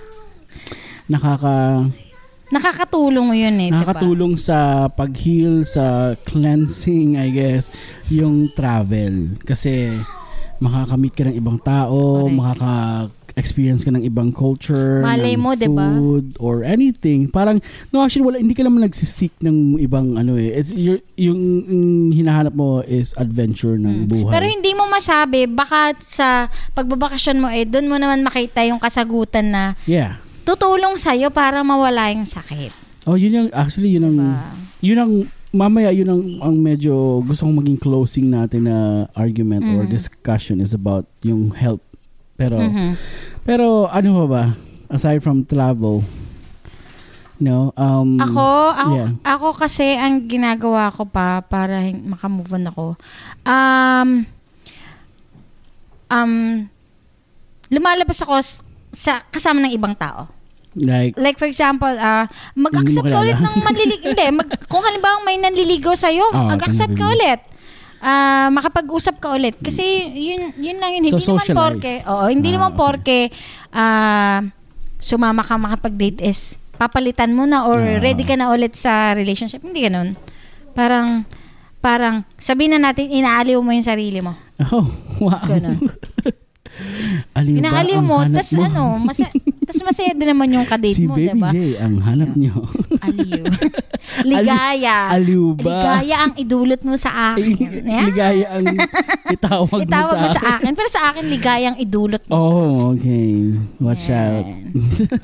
[SPEAKER 1] nakaka
[SPEAKER 2] nakakatulong yun eh,
[SPEAKER 1] nakakatulong
[SPEAKER 2] diba?
[SPEAKER 1] Sa pag-heal, sa cleansing, I guess, yung travel. Kasi makakamit ka ng ibang tao, okay. makaka experience ka ng ibang culture,
[SPEAKER 2] Malay
[SPEAKER 1] ng
[SPEAKER 2] mo, diba?
[SPEAKER 1] food, or anything. Parang, no, actually, wala, hindi ka naman nagsisik ng ibang ano eh. It's, yung, yung hinahanap mo is adventure ng buhay.
[SPEAKER 2] Pero hindi mo masabi, baka sa pagbabakasyon mo eh, doon mo naman makita yung kasagutan na
[SPEAKER 1] yeah.
[SPEAKER 2] tutulong sa'yo para mawala yung sakit.
[SPEAKER 1] Oh, yun yung, actually, yun ang,
[SPEAKER 2] Diba?
[SPEAKER 1] yun ang, mamaya yun ang, ang medyo gusto kong maging closing natin na argument
[SPEAKER 2] Mm-hmm.
[SPEAKER 1] or discussion is about yung health. Pero,
[SPEAKER 2] Mhm.
[SPEAKER 1] pero ano pa ba? Aside from travel, no? Um,
[SPEAKER 2] Ako, ako,
[SPEAKER 1] yeah.
[SPEAKER 2] ako kasi ang ginagawa ko pa para hin- makamove on ako. Um, um, lumalabas ako s- sa kasama ng ibang tao.
[SPEAKER 1] Like,
[SPEAKER 2] Like for example, uh, mag-accept
[SPEAKER 1] Hindi mo
[SPEAKER 2] ka ulit
[SPEAKER 1] kilala.
[SPEAKER 2] ng manlilig. Hindi, mag, kung halimbawa may nanliligaw sa'yo,
[SPEAKER 1] Ah,
[SPEAKER 2] mag-accept ka
[SPEAKER 1] tanggapin mo.
[SPEAKER 2] ulit. Ah, makapag-usap ka ulit. Kasi yun, yun lang yun.
[SPEAKER 1] So,
[SPEAKER 2] Hindi naman
[SPEAKER 1] socialize.
[SPEAKER 2] porke, oo, hindi
[SPEAKER 1] Ah,
[SPEAKER 2] naman
[SPEAKER 1] okay.
[SPEAKER 2] porke ah, sumama ka makapag-date is papalitan mo na or
[SPEAKER 1] Ah.
[SPEAKER 2] ready ka na ulit sa relationship. Hindi ganun. Parang, parang, sabihin na natin, inaaliw mo yung sarili mo.
[SPEAKER 1] oh, wow.
[SPEAKER 2] Ganun.
[SPEAKER 1] Aliw ba
[SPEAKER 2] Inaaliw
[SPEAKER 1] ang
[SPEAKER 2] mo,
[SPEAKER 1] hanap
[SPEAKER 2] tas
[SPEAKER 1] mo?
[SPEAKER 2] ano, masa, tas masaya din naman yung kadate
[SPEAKER 1] Si
[SPEAKER 2] mo,
[SPEAKER 1] Baby
[SPEAKER 2] diba?
[SPEAKER 1] J ang hanap niyo.
[SPEAKER 2] Aliw. Ligaya.
[SPEAKER 1] Aliw ba?
[SPEAKER 2] Ligaya ang idulot mo sa akin. Yeah.
[SPEAKER 1] Ligaya ang itawag,
[SPEAKER 2] Itawag mo
[SPEAKER 1] mo sa,
[SPEAKER 2] sa akin. Pero sa akin, ligaya ang idulot mo sa akin.
[SPEAKER 1] Oh, okay. Watch out.
[SPEAKER 2] Yan.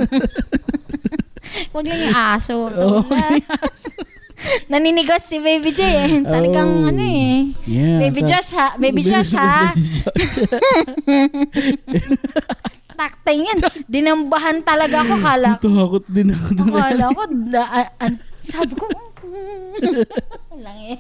[SPEAKER 2] Huwag lang yung aso.
[SPEAKER 1] Oh,
[SPEAKER 2] Tulad. Naninigos si Baby J eh. Talagang
[SPEAKER 1] Oh.
[SPEAKER 2] ano eh.
[SPEAKER 1] Yeah,
[SPEAKER 2] Baby
[SPEAKER 1] so-
[SPEAKER 2] Josh ha. Baby Josh ha. Taktay yan. Dinambahan talaga ako. Kala ko.
[SPEAKER 1] Takot din ako. doon.
[SPEAKER 2] Kala ko. Da, ah, an, sabi ko. lang eh.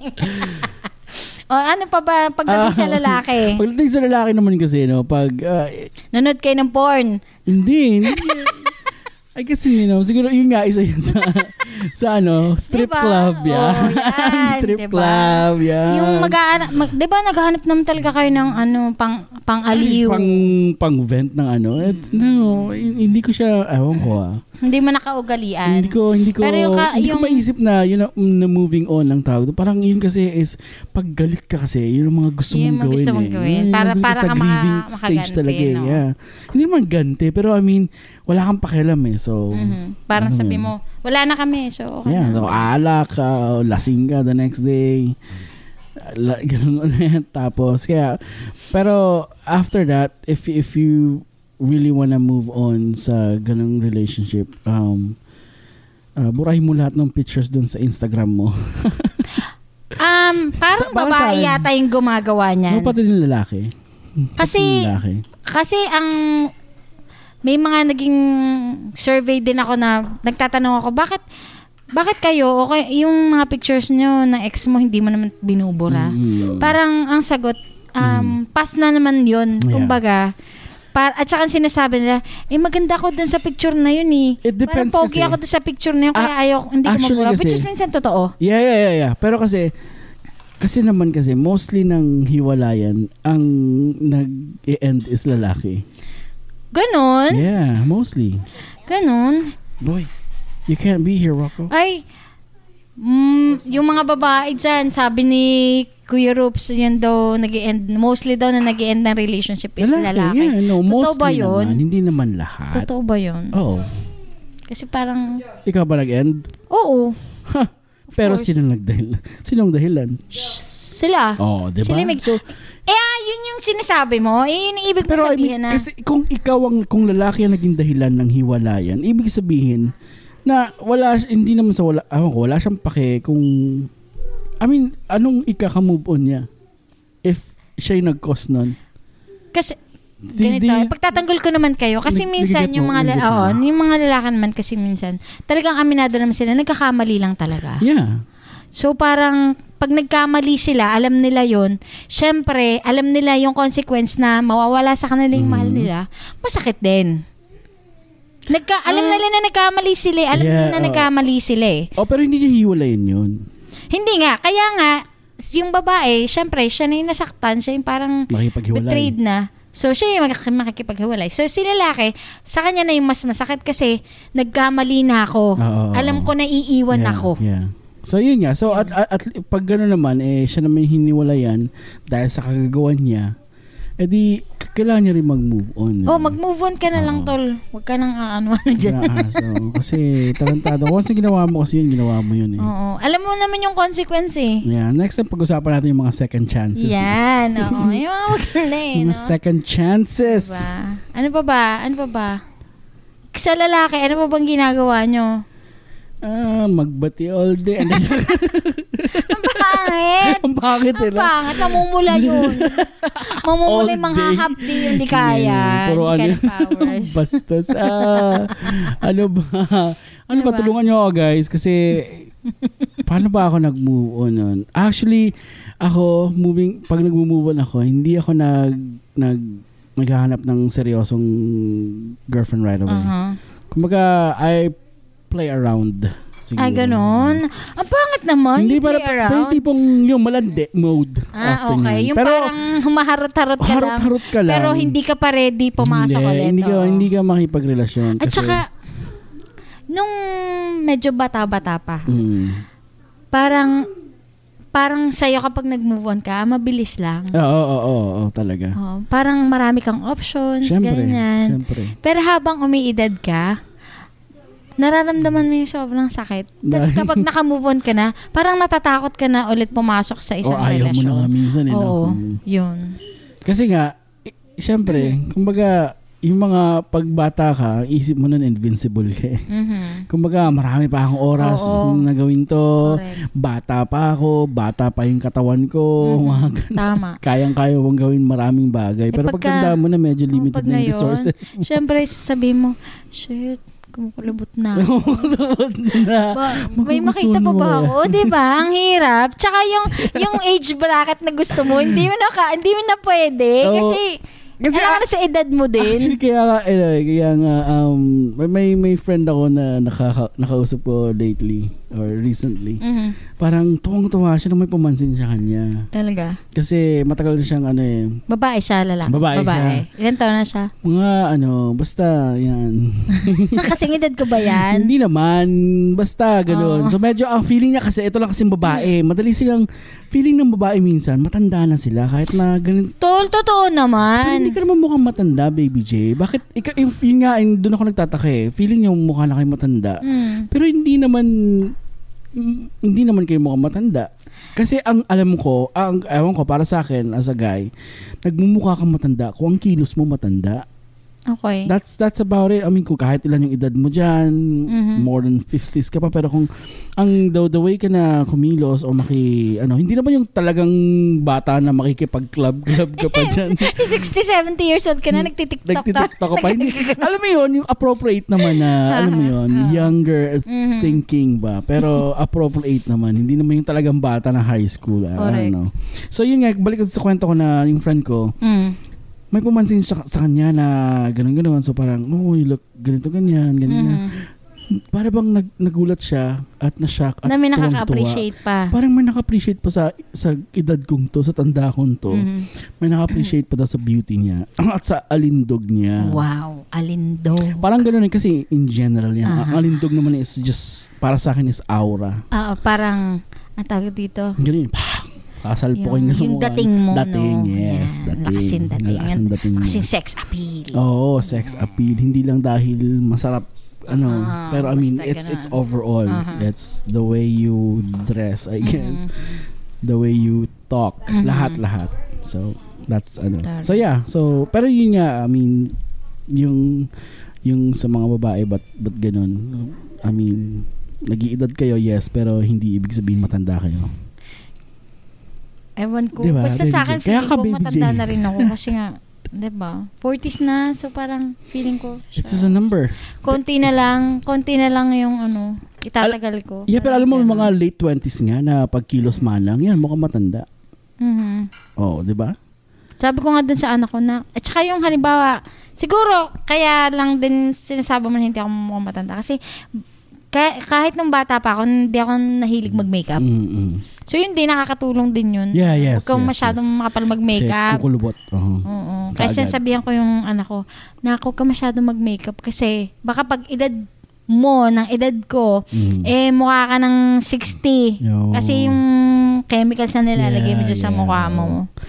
[SPEAKER 2] O ano pa ba pagdating sa lalaki?
[SPEAKER 1] Pagdating sa lalaki naman kasi, no, pag, ah,
[SPEAKER 2] Nanood kayo ng porn.
[SPEAKER 1] hindi, hindi. I guess, you know, siguro yun nga, isa yun sa, sa ano, strip
[SPEAKER 2] Diba?
[SPEAKER 1] club, yeah.
[SPEAKER 2] Oo, yan,
[SPEAKER 1] strip
[SPEAKER 2] diba?
[SPEAKER 1] club, yeah.
[SPEAKER 2] Yung mag-aanap, mag, di ba naghahanap naman talaga kayo ng ano, pang, pang aliw.
[SPEAKER 1] Pang, pang vent ng ano. It's, no, hindi ko siya, ewan ko ah.
[SPEAKER 2] Hindi mo nakaugalian.
[SPEAKER 1] Hindi ko, hindi ko,
[SPEAKER 2] Pero yung ka-
[SPEAKER 1] hindi ko
[SPEAKER 2] yung-
[SPEAKER 1] maisip na, you know, na moving on lang tawag. Parang yun kasi is, pag galit ka kasi, yun ang mga gusto
[SPEAKER 2] Yun
[SPEAKER 1] mong
[SPEAKER 2] ang
[SPEAKER 1] gawin
[SPEAKER 2] gusto mong
[SPEAKER 1] eh.
[SPEAKER 2] gawin.
[SPEAKER 1] Yun,
[SPEAKER 2] Para-
[SPEAKER 1] nandun
[SPEAKER 2] para
[SPEAKER 1] sa
[SPEAKER 2] ka
[SPEAKER 1] grieving
[SPEAKER 2] maka-
[SPEAKER 1] stage
[SPEAKER 2] makaganti,
[SPEAKER 1] talaga eh.
[SPEAKER 2] no?
[SPEAKER 1] Yeah. Hindi naman ganti, pero I mean, wala kang pakialam eh. So,
[SPEAKER 2] Mhm. Parang
[SPEAKER 1] ano
[SPEAKER 2] sabi
[SPEAKER 1] yun?
[SPEAKER 2] mo, wala na kami. So, okay
[SPEAKER 1] Yeah,
[SPEAKER 2] na.
[SPEAKER 1] so alak ka, lasing ka the next day. La, ganun ulit. Tapos, kaya, pero after that, if if you really wanna move on sa ganung relationship, um, uh, burahin mo lahat ng pictures dun sa Instagram mo.
[SPEAKER 2] Um, parang
[SPEAKER 1] Sa- para sa
[SPEAKER 2] babae
[SPEAKER 1] akin-
[SPEAKER 2] yata yung gumagawa niyan.
[SPEAKER 1] Ano pati yung lalaki?
[SPEAKER 2] Kasi,
[SPEAKER 1] Pati yung lalaki.
[SPEAKER 2] kasi ang may mga naging survey din ako na nagtatanong ako, bakit bakit kayo, okay, yung mga pictures nyo ng ex mo, hindi mo naman binubura?
[SPEAKER 1] Mm.
[SPEAKER 2] Parang ang sagot, um, pass na naman yun.
[SPEAKER 1] Yeah.
[SPEAKER 2] Kumbaga, par, at saka sinasabi nila, eh maganda ako dun sa picture na yun eh.
[SPEAKER 1] It
[SPEAKER 2] Parang
[SPEAKER 1] depends
[SPEAKER 2] pogi
[SPEAKER 1] kasi.
[SPEAKER 2] ako dun sa picture na yun, kaya
[SPEAKER 1] Ah,
[SPEAKER 2] ayaw, hindi ko
[SPEAKER 1] actually
[SPEAKER 2] mabura.
[SPEAKER 1] kasi-
[SPEAKER 2] Which is minsan totoo.
[SPEAKER 1] Yeah, yeah, yeah, yeah. Pero kasi, kasi naman kasi, mostly ng hiwalayan, ang nag-e-end is lalaki.
[SPEAKER 2] Ganon.
[SPEAKER 1] Yeah, mostly.
[SPEAKER 2] Ganon.
[SPEAKER 1] Boy, you can't be here, Rocco.
[SPEAKER 2] Ay, mm, yung mga babae dyan, sabi ni Kuya Roops, yun daw, nag-end, mostly daw na nag-end ng relationship is lalaki.
[SPEAKER 1] Yeah, no,
[SPEAKER 2] Totoo
[SPEAKER 1] mostly
[SPEAKER 2] ba yun?
[SPEAKER 1] naman. Hindi naman lahat.
[SPEAKER 2] Totoo ba yun?
[SPEAKER 1] Oo.
[SPEAKER 2] Kasi parang,
[SPEAKER 1] Ikaw ba nag-end?
[SPEAKER 2] oo,
[SPEAKER 1] Pero
[SPEAKER 2] course.
[SPEAKER 1] sino nagdahilan? Sinong dahilan?
[SPEAKER 2] sila.
[SPEAKER 1] Oh, di ba?
[SPEAKER 2] Sila may,
[SPEAKER 1] So,
[SPEAKER 2] eh, ah, yun yung sinasabi mo. Eh, yun yung ibig mo
[SPEAKER 1] pero I
[SPEAKER 2] sabihin
[SPEAKER 1] mean,
[SPEAKER 2] na.
[SPEAKER 1] kasi kung ikaw ang, kung lalaki ang naging dahilan ng hiwalayan, ibig sabihin na wala, hindi naman sa wala, awan ko, wala siyang pake kung, I mean, anong ikaka-move on niya? If siya yung nag-cause nun?
[SPEAKER 2] Kasi,
[SPEAKER 1] Di-
[SPEAKER 2] ganito,
[SPEAKER 1] di-
[SPEAKER 2] pagtatanggol ko naman kayo, kasi
[SPEAKER 1] Nag-
[SPEAKER 2] minsan
[SPEAKER 1] nag-get
[SPEAKER 2] yung
[SPEAKER 1] mo,
[SPEAKER 2] mga,
[SPEAKER 1] nag-gets
[SPEAKER 2] la- oo,
[SPEAKER 1] mo.
[SPEAKER 2] yung mga lalaki naman kasi minsan, talagang aminado naman sila, nagkakamali lang talaga.
[SPEAKER 1] Yeah.
[SPEAKER 2] So parang pag nagkamali sila, alam nila yon. Syempre, alam nila yung consequence na mawawala sa kanila yung
[SPEAKER 1] Mhm.
[SPEAKER 2] mahal nila. Masakit din. Nagka, alam nila na nagkamali sila. eh. Alam
[SPEAKER 1] Yeah,
[SPEAKER 2] nila na
[SPEAKER 1] oo.
[SPEAKER 2] nagkamali sila eh.
[SPEAKER 1] Oh, pero hindi niya hiwalayin yun.
[SPEAKER 2] Hindi nga. Kaya nga, yung babae, syempre, siya na yung nasaktan. Siya yung parang
[SPEAKER 1] Makipaghiwalay.
[SPEAKER 2] betrayed na. So, siya yung makik- makikipaghiwalay. So, si lalaki, sa kanya na yung mas masakit kasi nagkamali na ako.
[SPEAKER 1] Oo,
[SPEAKER 2] Alam
[SPEAKER 1] oo.
[SPEAKER 2] ko na iiwan
[SPEAKER 1] Yeah,
[SPEAKER 2] ako.
[SPEAKER 1] Yeah. So, yun nga. So, at, at, at pag gano'n naman, eh, siya naman hiniwalayan dahil sa kagagawan niya, Eh di, kailangan niya rin mag-move on.
[SPEAKER 2] Oh, mag-move on ka na lang,
[SPEAKER 1] Oo.
[SPEAKER 2] tol. Huwag ka nang ano-ano dyan.
[SPEAKER 1] Naaso. Kasi, tarantado. Once na ginawa mo kasi yun, ginawa mo yun eh.
[SPEAKER 2] Oo. Alam mo naman yung consequence eh.
[SPEAKER 1] Yeah, next time pag-usapan natin yung mga second chances.
[SPEAKER 2] Yan. Oo. Yung mga maganda eh.
[SPEAKER 1] Mga
[SPEAKER 2] No?
[SPEAKER 1] second chances.
[SPEAKER 2] Diba? Ano pa ba? Ano pa ba? Sa lalaki, ano pa bang ginagawa nyo?
[SPEAKER 1] Ah, magbati all day. Ano yun?
[SPEAKER 2] Ang pangit.
[SPEAKER 1] Ang bakit
[SPEAKER 2] Ang
[SPEAKER 1] nila?
[SPEAKER 2] pangit. Mamumula yun. Mamumula yung mga
[SPEAKER 1] All day.
[SPEAKER 2] hapdi yun. Di kaya.
[SPEAKER 1] Puro
[SPEAKER 2] Di
[SPEAKER 1] ano.
[SPEAKER 2] kaya ng powers.
[SPEAKER 1] Bastos. Ah, ano ba? Ano
[SPEAKER 2] Ano
[SPEAKER 1] ba?
[SPEAKER 2] ba?
[SPEAKER 1] Tulungan nyo ako guys. Kasi, paano ba ako nag-move on nun? Actually, ako, moving, pag nag-move on ako, hindi ako nag, nag, naghahanap ng seryosong girlfriend right away.
[SPEAKER 2] Uh-huh.
[SPEAKER 1] Kumbaga, I play around. Siguro.
[SPEAKER 2] Ah, ganon. Ang pangit naman.
[SPEAKER 1] Hindi
[SPEAKER 2] Yung
[SPEAKER 1] para,
[SPEAKER 2] play
[SPEAKER 1] pero
[SPEAKER 2] around.
[SPEAKER 1] yung tipong yung malandi mode.
[SPEAKER 2] Ah,
[SPEAKER 1] often
[SPEAKER 2] okay.
[SPEAKER 1] yan.
[SPEAKER 2] Yung
[SPEAKER 1] pero,
[SPEAKER 2] parang humaharot-harot ka lang.
[SPEAKER 1] harot-harot ka lang.
[SPEAKER 2] Pero hindi ka pa ready pumasok
[SPEAKER 1] hindi,
[SPEAKER 2] ulit.
[SPEAKER 1] Hindi ka,
[SPEAKER 2] oo.
[SPEAKER 1] hindi ka makipagrelasyon.
[SPEAKER 2] At
[SPEAKER 1] kasi,
[SPEAKER 2] saka, nung medyo bata-bata pa,
[SPEAKER 1] mm.
[SPEAKER 2] parang, parang sa'yo kapag nag-move on ka, mabilis lang.
[SPEAKER 1] Oo, oo, oo, oo, talaga.
[SPEAKER 2] Oh, parang marami kang options,
[SPEAKER 1] Siyempre,
[SPEAKER 2] ganyan.
[SPEAKER 1] siyempre.
[SPEAKER 2] Pero habang umiidad ka, nararamdaman mo yung sobrang sakit. Tapos
[SPEAKER 1] Dahil-
[SPEAKER 2] kapag naka-move on ka na, parang natatakot ka na ulit pumasok sa isang
[SPEAKER 1] O ayaw mo
[SPEAKER 2] relasyon.
[SPEAKER 1] na nga minsan. Eh,
[SPEAKER 2] Oo,
[SPEAKER 1] no? Mm.
[SPEAKER 2] yun.
[SPEAKER 1] Kasi nga, i- siyempre, kumbaga, yung mga pagbata ka, isip mo nun invincible ka eh.
[SPEAKER 2] Mhm.
[SPEAKER 1] Kumbaga, marami pa akong oras
[SPEAKER 2] Oo.
[SPEAKER 1] na gawin to.
[SPEAKER 2] Correct.
[SPEAKER 1] Bata pa ako, bata pa yung katawan ko.
[SPEAKER 2] Mhm.
[SPEAKER 1] Mga ganun.
[SPEAKER 2] Tama.
[SPEAKER 1] Kayang-kaya mong gawin maraming bagay.
[SPEAKER 2] Eh,
[SPEAKER 1] Pero
[SPEAKER 2] pagka-
[SPEAKER 1] pagtanda mo na, medyo
[SPEAKER 2] Oh,
[SPEAKER 1] limited
[SPEAKER 2] pag
[SPEAKER 1] na yung
[SPEAKER 2] ngayon,
[SPEAKER 1] resources.
[SPEAKER 2] Siyempre, sabihin mo, shit, kumukulabot na ako.
[SPEAKER 1] na,
[SPEAKER 2] Ba, may makita pa
[SPEAKER 1] Magugustuhan mo
[SPEAKER 2] ba
[SPEAKER 1] yan.
[SPEAKER 2] ako? Di ba? Ang hirap. Tsaka yung, yung age bracket na gusto mo, hindi mo na, ka, hindi mo na pwede.
[SPEAKER 1] Oo.
[SPEAKER 2] Kasi,
[SPEAKER 1] Kasi,
[SPEAKER 2] alam na sa edad mo din.
[SPEAKER 1] Actually, kaya nga, eh, kaya nga, um, may, may, may friend ako na nakaka, nakausap ko lately or recently.
[SPEAKER 2] Mhm.
[SPEAKER 1] Parang tuwang-tuwa siya nung may pumansin siya kanya.
[SPEAKER 2] Talaga.
[SPEAKER 1] Kasi matagal na siyang ano eh,
[SPEAKER 2] Babae siya, lalaki.
[SPEAKER 1] Babae siya.
[SPEAKER 2] Ilan taon na siya?
[SPEAKER 1] mga ano, basta yan.
[SPEAKER 2] Kasing edad ko ba yan?
[SPEAKER 1] Hindi naman, basta gano'n.
[SPEAKER 2] Oo.
[SPEAKER 1] So medyo ang feeling niya kasi, ito lang kasing babae. Madali silang, feeling ng babae minsan, matanda na sila kahit na ganun.
[SPEAKER 2] Tol, totoo
[SPEAKER 1] Pero hindi
[SPEAKER 2] naman.
[SPEAKER 1] ka naman mukhang matanda, baby J. Bakit, ika, yun, yun nga, yun, doon ako nagtataka eh. Feeling niyo mukha na kayo matanda.
[SPEAKER 2] Mm.
[SPEAKER 1] Pero hindi naman, mm, hindi naman kayo mukhang matanda. Kasi ang alam ko, ang ewan ko, para sa akin, as a guy, nagmumukha kang matanda kung ang kilos mo matanda.
[SPEAKER 2] Okay.
[SPEAKER 1] That's that's about it. I mean, kung kahit ilan yung edad mo dyan,
[SPEAKER 2] Mhm.
[SPEAKER 1] more than fifties ka pa, pero kung ang the, the way ka na kumilos o maki, ano, hindi naman yung talagang bata na makikipag-club-club ka pa dyan.
[SPEAKER 2] sixty, seventy years old ka na, nagtitiktok ka.
[SPEAKER 1] Nagtitiktok ka pa. Hindi, alam mo yun, yung appropriate naman na, alam mo yun,
[SPEAKER 2] Ah.
[SPEAKER 1] younger
[SPEAKER 2] Mhm.
[SPEAKER 1] thinking ba? Pero appropriate naman. Hindi naman yung talagang bata na high school. I
[SPEAKER 2] Correct.
[SPEAKER 1] don't know. So yun nga, balik ko sa kwento ko na yung friend ko,
[SPEAKER 2] Mm.
[SPEAKER 1] may pumansin siya sa kanya na ganun-ganun. So parang, oh, you look ganito, ganyan, ganyan.
[SPEAKER 2] Mhm.
[SPEAKER 1] Para bang nag, nagulat siya at na-shock at
[SPEAKER 2] Na may
[SPEAKER 1] tuwang-tuwa.
[SPEAKER 2] nakaka-appreciate pa.
[SPEAKER 1] Parang may naka-appreciate pa sa sa edad kong to, sa tanda kong to.
[SPEAKER 2] Mhm.
[SPEAKER 1] May naka-appreciate pa daw sa beauty niya at sa alindog niya.
[SPEAKER 2] Wow, alindo.
[SPEAKER 1] Parang ganun eh, kasi in general yan.
[SPEAKER 2] Aha.
[SPEAKER 1] Ang alindog naman is just, para sa akin is aura.
[SPEAKER 2] Ah, parang, ang tawag dito,
[SPEAKER 1] Ganun yun. Pah! Sasalpukin
[SPEAKER 2] yung,
[SPEAKER 1] niya sa
[SPEAKER 2] yung
[SPEAKER 1] mukha.
[SPEAKER 2] dating mo,
[SPEAKER 1] Dating,
[SPEAKER 2] no?
[SPEAKER 1] yes.
[SPEAKER 2] Yan,
[SPEAKER 1] Dating.
[SPEAKER 2] Lakasin dating.
[SPEAKER 1] Lakasin dating.
[SPEAKER 2] Lakasin sex appeal.
[SPEAKER 1] Oo, sex appeal. Hindi lang dahil masarap, ano,
[SPEAKER 2] Ah,
[SPEAKER 1] pero I mean,
[SPEAKER 2] basta
[SPEAKER 1] it's
[SPEAKER 2] ganun.
[SPEAKER 1] it's overall.
[SPEAKER 2] Aha.
[SPEAKER 1] It's the way you dress, I guess.
[SPEAKER 2] Mhm.
[SPEAKER 1] The way you talk.
[SPEAKER 2] Mhm.
[SPEAKER 1] Lahat-lahat. So, that's ano.
[SPEAKER 2] Tama.
[SPEAKER 1] So, yeah. So, pero yun nga, I mean, yung, yung sa mga babae, but, but ganun. I mean, nag-iedad kayo, yes, pero hindi ibig sabihin matanda kayo.
[SPEAKER 2] Ewan ko.
[SPEAKER 1] Diba,
[SPEAKER 2] Basta sa
[SPEAKER 1] Baby
[SPEAKER 2] akin,
[SPEAKER 1] J? Kaya
[SPEAKER 2] feeling
[SPEAKER 1] ka,
[SPEAKER 2] ko
[SPEAKER 1] Baby
[SPEAKER 2] matanda
[SPEAKER 1] J.
[SPEAKER 2] na rin ako kasi nga, diba, forties na, so parang feeling ko,
[SPEAKER 1] It's just a number.
[SPEAKER 2] konti na lang, konti na lang yung ano, itatagal ko.
[SPEAKER 1] Yeah, pero alam mo,
[SPEAKER 2] Parang
[SPEAKER 1] mga late twenties nga na pagkilos manang, yan, mukhang matanda.
[SPEAKER 2] Mhm.
[SPEAKER 1] Oo, di ba?
[SPEAKER 2] Sabi ko nga dun sa anak ko na, at saka yung halimbawa, siguro, kaya lang din sinasabi mo na hindi ako mukhang matanda. Kasi, kah- kahit nung bata pa ako, hindi ako nahilig mag-makeup.
[SPEAKER 1] Mm-mm.
[SPEAKER 2] So, yun din, nakakatulong din yun.
[SPEAKER 1] Yeah, yes,
[SPEAKER 2] Huwag kang
[SPEAKER 1] yes,
[SPEAKER 2] masyadong
[SPEAKER 1] yes.
[SPEAKER 2] makapal
[SPEAKER 1] Kasi
[SPEAKER 2] mag-makeup.
[SPEAKER 1] kukulubot. Oo.
[SPEAKER 2] Oo.
[SPEAKER 1] Kaagad.
[SPEAKER 2] Kasi sabihan ko yung anak ko, na huwag ka masyadong mag-makeup kasi baka pag edad mo, ng edad ko,
[SPEAKER 1] Mm.
[SPEAKER 2] eh mukha ka ng sixty.
[SPEAKER 1] Yo.
[SPEAKER 2] Kasi yung chemicals na nilalagay mo
[SPEAKER 1] Yeah,
[SPEAKER 2] dyan sa
[SPEAKER 1] yeah.
[SPEAKER 2] mukha mo.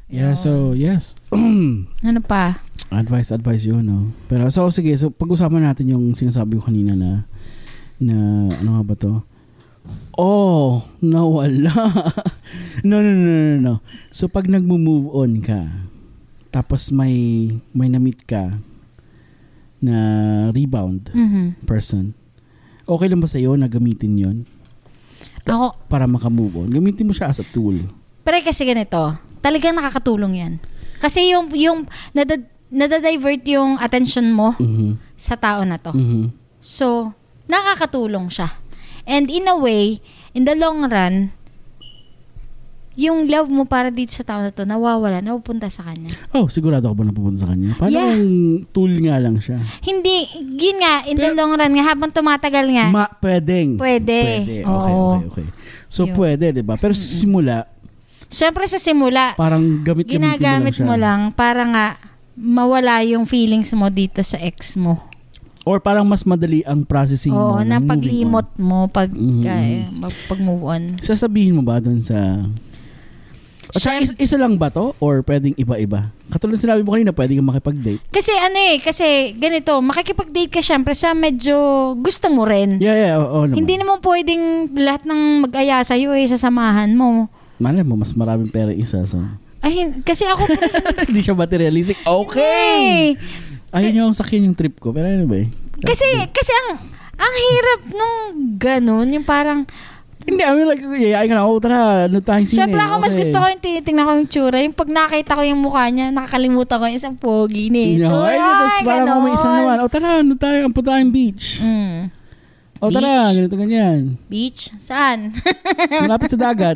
[SPEAKER 1] Yeah, so, yes.
[SPEAKER 2] Ano pa?
[SPEAKER 1] Advice, advice yun, no? Pero, so, sige. So, pag-usapan natin yung sinasabi ko kanina na, na, ano nga ba to? Oh, nawala. no, no, no, no, no. So, pag nag-move on ka, tapos may, may na-meet ka na rebound
[SPEAKER 2] Mm-hmm.
[SPEAKER 1] person, okay lang ba sa'yo na gamitin yon
[SPEAKER 2] Ako,
[SPEAKER 1] para makamove on? Gamitin mo siya as a tool.
[SPEAKER 2] pero kasi ganito, talagang nakakatulong yan. Kasi yung, yung nadad, nadadivert yung attention mo
[SPEAKER 1] Mhm.
[SPEAKER 2] sa tao na to.
[SPEAKER 1] Mhm.
[SPEAKER 2] So, nakakatulong siya. And in a way, in the long run, yung love mo para dito sa tao na to, nawawala, napupunta sa kanya.
[SPEAKER 1] Oh, sigurado ako ba napupunta sa kanya? Parang
[SPEAKER 2] Yeah.
[SPEAKER 1] tool nga lang siya.
[SPEAKER 2] Hindi, yun nga, in the
[SPEAKER 1] Pero-
[SPEAKER 2] long run nga, habang tumatagal nga,
[SPEAKER 1] Ma, pwedeng.
[SPEAKER 2] Pwede.
[SPEAKER 1] Pwede. Okay,
[SPEAKER 2] Oo.
[SPEAKER 1] okay, okay. So,
[SPEAKER 2] Yun.
[SPEAKER 1] pwede, di ba? Pero sa simula,
[SPEAKER 2] syempre sa simula,
[SPEAKER 1] parang gamit-gamitin
[SPEAKER 2] ginagamit
[SPEAKER 1] mo lang siya.
[SPEAKER 2] mo lang para nga mawala yung feelings mo dito sa ex mo.
[SPEAKER 1] Or parang mas madali ang processing mo.
[SPEAKER 2] Oo, na
[SPEAKER 1] ng moving
[SPEAKER 2] paglimot mo, pag,
[SPEAKER 1] Mhm.
[SPEAKER 2] kaya, mag- pag-move on.
[SPEAKER 1] on. Sasabihin mo ba doon sa... At saka is- isa lang ba to? Or pwedeng iba-iba? Katulad sinabi mo kanina, pwede kang makipag-date.
[SPEAKER 2] Kasi ano eh, kasi ganito, makikipag-date ka syempre sa medyo gusto mo rin.
[SPEAKER 1] Yeah, yeah, oo, oo naman.
[SPEAKER 2] Hindi naman pwedeng lahat ng mag-aya sa'yo eh, sasamahan mo.
[SPEAKER 1] Malay mo, mas maraming pera isa. So.
[SPEAKER 2] Ay, hin- kasi ako pa rin.
[SPEAKER 1] Hindi siya materialistic. Okay!
[SPEAKER 2] Eh,
[SPEAKER 1] Ayun yung sakyan yung trip ko. Pero ano ba eh?
[SPEAKER 2] kasi, kasi ang, ang hirap nung ganun, yung parang,
[SPEAKER 1] Hindi, I mean like, yayain ka na. Oh, tara, ano tayong sine.
[SPEAKER 2] syempre ako mas
[SPEAKER 1] Okay.
[SPEAKER 2] gusto ko yung tinitingnan ko yung tsura. Yung pag nakita ko yung mukha niya, nakakalimutan ko yung isang pogi nito.
[SPEAKER 1] No, ay, tapos parang ako may isa na naman. O tara, ano tayo, ang punta tayong beach.
[SPEAKER 2] Mm.
[SPEAKER 1] O tara,
[SPEAKER 2] Beach?
[SPEAKER 1] ganito ganyan.
[SPEAKER 2] Beach? Saan?
[SPEAKER 1] Malapit sa dagat.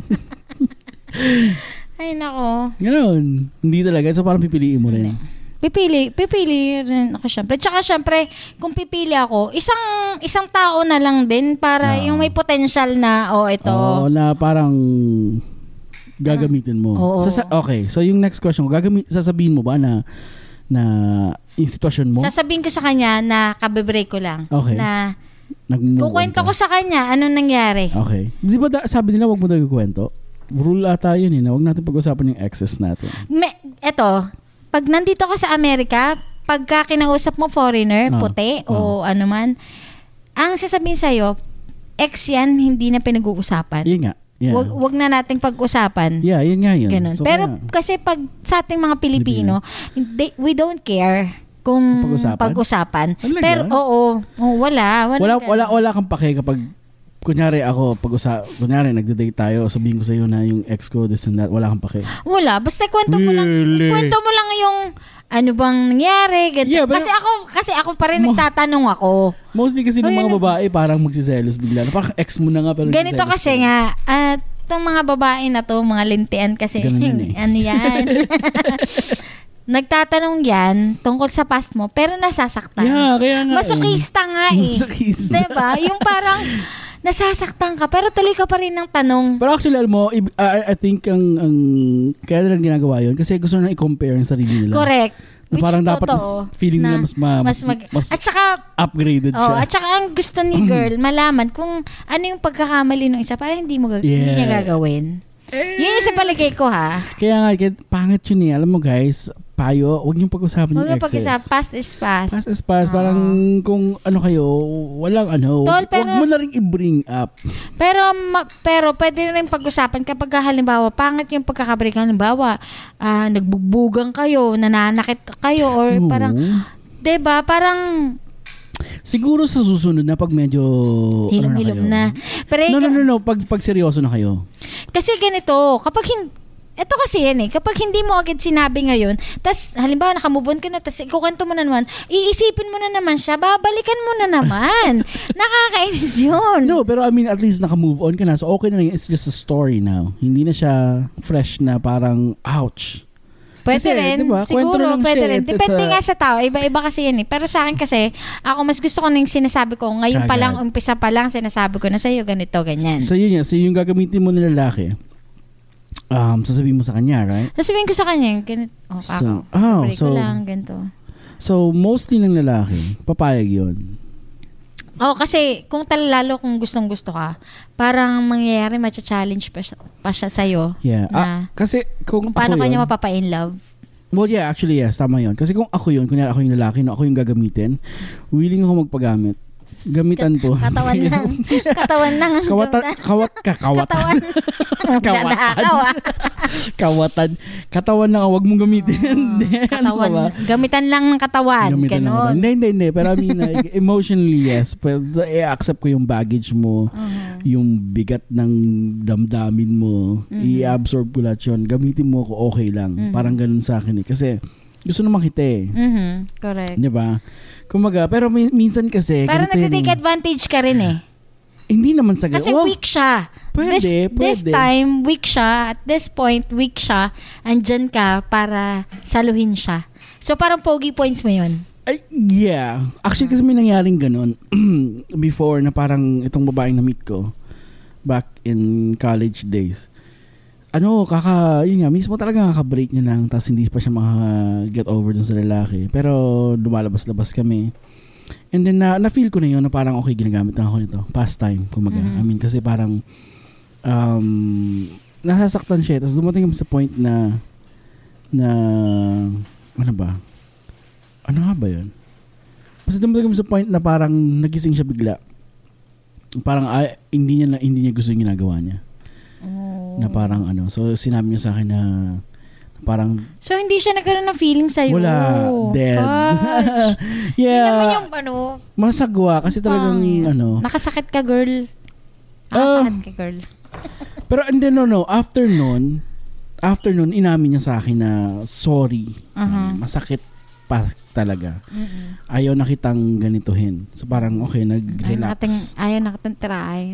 [SPEAKER 2] Ay, nako.
[SPEAKER 1] Ganon. Hindi talaga. So parang pipiliin mo rin.
[SPEAKER 2] Pipili, pipili rin ako syempre. Tsaka syempre, kung pipili ako, isang isang tao na lang din para
[SPEAKER 1] Ah.
[SPEAKER 2] yung may potential na, oh, ito.
[SPEAKER 1] Oo, na parang gagamitin mo.
[SPEAKER 2] Oo.
[SPEAKER 1] Sasa- okay, so yung next question, gagamit, sasabihin mo ba na na yung sitwasyon mo?
[SPEAKER 2] Sasabihin ko sa kanya na kabibreak ko lang.
[SPEAKER 1] Okay.
[SPEAKER 2] Na
[SPEAKER 1] Nag-move on
[SPEAKER 2] kukwento
[SPEAKER 1] ka?
[SPEAKER 2] ko sa kanya anong nangyari.
[SPEAKER 1] Okay. Di ba da- sabi nila wag mo daw ikwento? Rule ata yun eh, na wag natin pag-usapan yung exes natin.
[SPEAKER 2] Me, eto, pag nandito ka sa Amerika, pagka kinausap mo foreigner,
[SPEAKER 1] Ah.
[SPEAKER 2] puti, o ano man, ang sasabihin sa'yo, ex yan, hindi na pinag-uusapan.
[SPEAKER 1] Yun nga. Yeah.
[SPEAKER 2] Wag, wag na nating pag-usapan.
[SPEAKER 1] Yeah, yun nga yun.
[SPEAKER 2] Ganun.
[SPEAKER 1] So,
[SPEAKER 2] Pero
[SPEAKER 1] kaya-
[SPEAKER 2] kasi pag sa ating mga Pilipino, hindi, we don't care kung
[SPEAKER 1] Kung pag-usapan?
[SPEAKER 2] pag-usapan.
[SPEAKER 1] Talaga?
[SPEAKER 2] Pero oo, oh, wala, wala.
[SPEAKER 1] wala,
[SPEAKER 2] ganun.
[SPEAKER 1] wala, wala kang pake kapag kunyari ako, pag usa, kunyari nagde-date tayo, sabihin ko sa'yo na yung ex ko, this and that, wala kang pake.
[SPEAKER 2] Wala, basta kwento mo lang,
[SPEAKER 1] Really?
[SPEAKER 2] kwento mo lang yung ano bang nangyari, ganito.
[SPEAKER 1] Yeah, pero-
[SPEAKER 2] kasi ako kasi ako pa rin
[SPEAKER 1] Mo-
[SPEAKER 2] nagtatanong ako.
[SPEAKER 1] Mostly kasi ng
[SPEAKER 2] Oh,
[SPEAKER 1] mga
[SPEAKER 2] yun.
[SPEAKER 1] babae, parang magsiselos bigla. Na parang ex mo na nga, pero
[SPEAKER 2] Ganito
[SPEAKER 1] nagsiselos
[SPEAKER 2] kasi
[SPEAKER 1] ka.
[SPEAKER 2] nga, at itong mga babae na to, mga lintian kasi,
[SPEAKER 1] Ganun yan eh.
[SPEAKER 2] ano yan. Nagtatanong yan tungkol sa past mo, pero nasasaktan.
[SPEAKER 1] Yeah, kaya nga.
[SPEAKER 2] Masokista nga eh.
[SPEAKER 1] Masokista.
[SPEAKER 2] Diba? Yung parang nasasaktan ka, pero tuloy ka pa rin ng tanong.
[SPEAKER 1] Pero actually, alam mo, I, I, I think ang, ang kaya nila ginagawa yun kasi gusto na i-compare ang sarili nila.
[SPEAKER 2] Correct.
[SPEAKER 1] Na
[SPEAKER 2] Which
[SPEAKER 1] parang
[SPEAKER 2] is
[SPEAKER 1] dapat mas,
[SPEAKER 2] totoo.
[SPEAKER 1] feeling nila
[SPEAKER 2] Na
[SPEAKER 1] mas, ma, mas,
[SPEAKER 2] mas mag-
[SPEAKER 1] mas
[SPEAKER 2] at saka,
[SPEAKER 1] upgraded
[SPEAKER 2] oh,
[SPEAKER 1] siya.
[SPEAKER 2] at saka ang gusto ni girl, malaman kung ano yung pagkakamali ng isa para hindi mo gag- hindi
[SPEAKER 1] Yeah.
[SPEAKER 2] niya gagawin. Yun yung sa paligay ko ha.
[SPEAKER 1] Kaya nga, kaya, pangit yun eh. Alam mo guys, payo, huwag niyong pag-usapan
[SPEAKER 2] Huwag
[SPEAKER 1] yung
[SPEAKER 2] yung
[SPEAKER 1] exes.
[SPEAKER 2] pag-isa, past is past.
[SPEAKER 1] Past is past. Parang kung ano kayo, walang ano,
[SPEAKER 2] Tol,
[SPEAKER 1] wag
[SPEAKER 2] pero-
[SPEAKER 1] mo na rin i-bring up.
[SPEAKER 2] Pero ma- pero pwede rin pag-usapan kapag halimbawa pangit yung pagkakabreak, halimbawa ah, nagbugbugan kayo, nananakit kayo or
[SPEAKER 1] Oo.
[SPEAKER 2] parang 'di ba? Parang
[SPEAKER 1] Siguro sa susunod na pag medyo
[SPEAKER 2] hilom-hilom
[SPEAKER 1] ano
[SPEAKER 2] na. Pero
[SPEAKER 1] No, no, no, no. Pag, pag seryoso na kayo.
[SPEAKER 2] kasi ganito, kapag hin- ito kasi yan eh, kapag hindi mo agad sinabi ngayon, tas halimbawa nakamove on ka na, tas ikukwento mo na naman, iisipin mo na naman siya, babalikan mo na naman. Nakakainis yun.
[SPEAKER 1] No, pero I mean, at least naka-move on ka na. So, okay na rin. It's just a story now. Hindi na siya fresh na parang, ouch.
[SPEAKER 2] Pwede
[SPEAKER 1] Kasi,
[SPEAKER 2] rin.
[SPEAKER 1] diba, kwento
[SPEAKER 2] Siguro,
[SPEAKER 1] lang
[SPEAKER 2] pwede
[SPEAKER 1] siya.
[SPEAKER 2] rin.
[SPEAKER 1] It's-
[SPEAKER 2] Depende
[SPEAKER 1] it's a-
[SPEAKER 2] nga sa tao. Iba-iba kasi yan eh. Pero sa akin kasi, ako mas gusto ko na yung sinasabi ko. Ngayon pa
[SPEAKER 1] Agad.
[SPEAKER 2] lang, umpisa pa lang, sinasabi ko na sa'yo, ganito, ganyan.
[SPEAKER 1] So, yun yan. So, yung gagamitin mo ng lalaki, um, sasabihin mo sa kanya, right?
[SPEAKER 2] Sasabihin ko sa kanya, ganito. Oh,
[SPEAKER 1] So,
[SPEAKER 2] ako.
[SPEAKER 1] oh,
[SPEAKER 2] Break
[SPEAKER 1] so,
[SPEAKER 2] ko lang, ganito.
[SPEAKER 1] so, mostly ng lalaki, papayag yun.
[SPEAKER 2] Oh, kasi kung talalo kung gustong-gusto ka, parang mangyayari matcha-challenge pa siya, pa siya sa'yo.
[SPEAKER 1] Yeah.
[SPEAKER 2] Na,
[SPEAKER 1] Ah, kasi kung
[SPEAKER 2] kung paano
[SPEAKER 1] ako
[SPEAKER 2] kanya
[SPEAKER 1] yun,
[SPEAKER 2] mapapa-in love.
[SPEAKER 1] well, yeah, actually, yes. Tama yun. Kasi kung ako yun, kunyari ako yung lalaki na ako yung gagamitin, willing ako magpagamit. Gamitan po.
[SPEAKER 2] Katawan lang. Katawan lang. ang
[SPEAKER 1] Kawatan,
[SPEAKER 2] gamitan.
[SPEAKER 1] kawat, ka, kawatan.
[SPEAKER 2] Katawan.
[SPEAKER 1] Kawatan.
[SPEAKER 2] Nanakaw,
[SPEAKER 1] Kawatan. Katawan lang, wag mong gamitin. Hindi, ano
[SPEAKER 2] katawan.
[SPEAKER 1] ba?
[SPEAKER 2] Gamitan lang ng katawan.
[SPEAKER 1] Gamitan lang
[SPEAKER 2] Ganon.
[SPEAKER 1] katawan. Hindi, hindi, hindi. Pero I mean, like, emotionally, yes. Pero i-accept ko yung baggage mo,
[SPEAKER 2] Uh-huh.
[SPEAKER 1] yung bigat ng damdamin mo,
[SPEAKER 2] Mhm.
[SPEAKER 1] i-absorb ko lahat yun. Gamitin mo ako, okay lang.
[SPEAKER 2] Mhm.
[SPEAKER 1] Parang ganun sa akin eh. Kasi gusto naman kita eh.
[SPEAKER 2] Mhm. Correct.
[SPEAKER 1] Di ba? Kumaga, pero min- minsan kasi,
[SPEAKER 2] Parang
[SPEAKER 1] ganito yun
[SPEAKER 2] nagtitake
[SPEAKER 1] eh.
[SPEAKER 2] advantage ka rin eh.
[SPEAKER 1] Hindi naman sa
[SPEAKER 2] Kasi
[SPEAKER 1] Well,
[SPEAKER 2] weak siya.
[SPEAKER 1] pwede,
[SPEAKER 2] this, this
[SPEAKER 1] pwede.
[SPEAKER 2] time, weak siya. At this point, weak siya. Andyan ka para saluhin siya. So, parang pogi points mo yun.
[SPEAKER 1] Ay, yeah. Actually, kasi may nangyaring ganun before na parang itong babaeng na-meet ko back in college days. Ano, kaka, yun nga, mismo talaga kaka-break niya lang tapos hindi pa siya maka-get over dun sa lalaki. Pero lumalabas-labas kami. And then, na, na-feel ko na yun na parang okay, ginagamit na ako nito. Pastime, kumaga.
[SPEAKER 2] Mhm.
[SPEAKER 1] I mean, kasi parang um, nasasaktan siya. Tapos dumating kami sa point na na, ano ba? Ano nga ba yun? Basta dumating kami sa point na parang nagising siya bigla. Parang ay, hindi niya na, hindi niya gusto yung ginagawa niya.
[SPEAKER 2] Oh.
[SPEAKER 1] Na parang ano. So sinabi niya sa akin na parang
[SPEAKER 2] So, hindi siya nagkaroon ng feeling sa'yo.
[SPEAKER 1] wala, dead.
[SPEAKER 2] Gosh. Hindi
[SPEAKER 1] Yeah.
[SPEAKER 2] naman yung ano,
[SPEAKER 1] Masagwa kasi talagang
[SPEAKER 2] pangit.
[SPEAKER 1] ano.
[SPEAKER 2] Nakasakit ka, girl.
[SPEAKER 1] Ah.
[SPEAKER 2] Nakasakit ka, girl.
[SPEAKER 1] Pero and then no, no. After nun, after nun, inamin niya sa akin na sorry.
[SPEAKER 2] Uh-huh.
[SPEAKER 1] Masakit pa talaga.
[SPEAKER 2] Mm-mm.
[SPEAKER 1] Ayaw na kitang ganituhin. So parang okay,
[SPEAKER 2] Ayaw
[SPEAKER 1] nag-relax.
[SPEAKER 2] nakating, ayaw nakatang tirahin.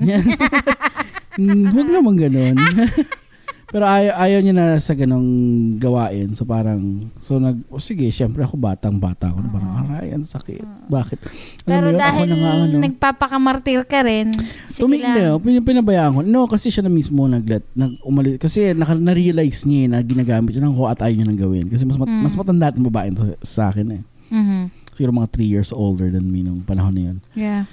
[SPEAKER 1] Hmm, huwag naman ganun. Pero ayaw, ayaw niya na sa ganong gawain. So parang, so nag, oh, sige, syempre ako batang bata ako. Uh-huh. Parang, aray, ang sakit. Bakit? Alam
[SPEAKER 2] Pero
[SPEAKER 1] mo yun,
[SPEAKER 2] dahil
[SPEAKER 1] ako na nga, ano,
[SPEAKER 2] nagpapakamartir ka rin, sige
[SPEAKER 1] tumindi,
[SPEAKER 2] lang.
[SPEAKER 1] oh, pin- pinabayaan ko. No, kasi siya na mismo naglet, nag umalis. Kasi naka, na-realize niya eh, na ginagamit niya ng ko at ayaw niya nang gawin. Kasi mas, mat-
[SPEAKER 2] Mm.
[SPEAKER 1] mas matanda at babae sa, sa akin eh.
[SPEAKER 2] Mhm.
[SPEAKER 1] Siguro mga three years older than me nung panahon na yun.
[SPEAKER 2] Yeah.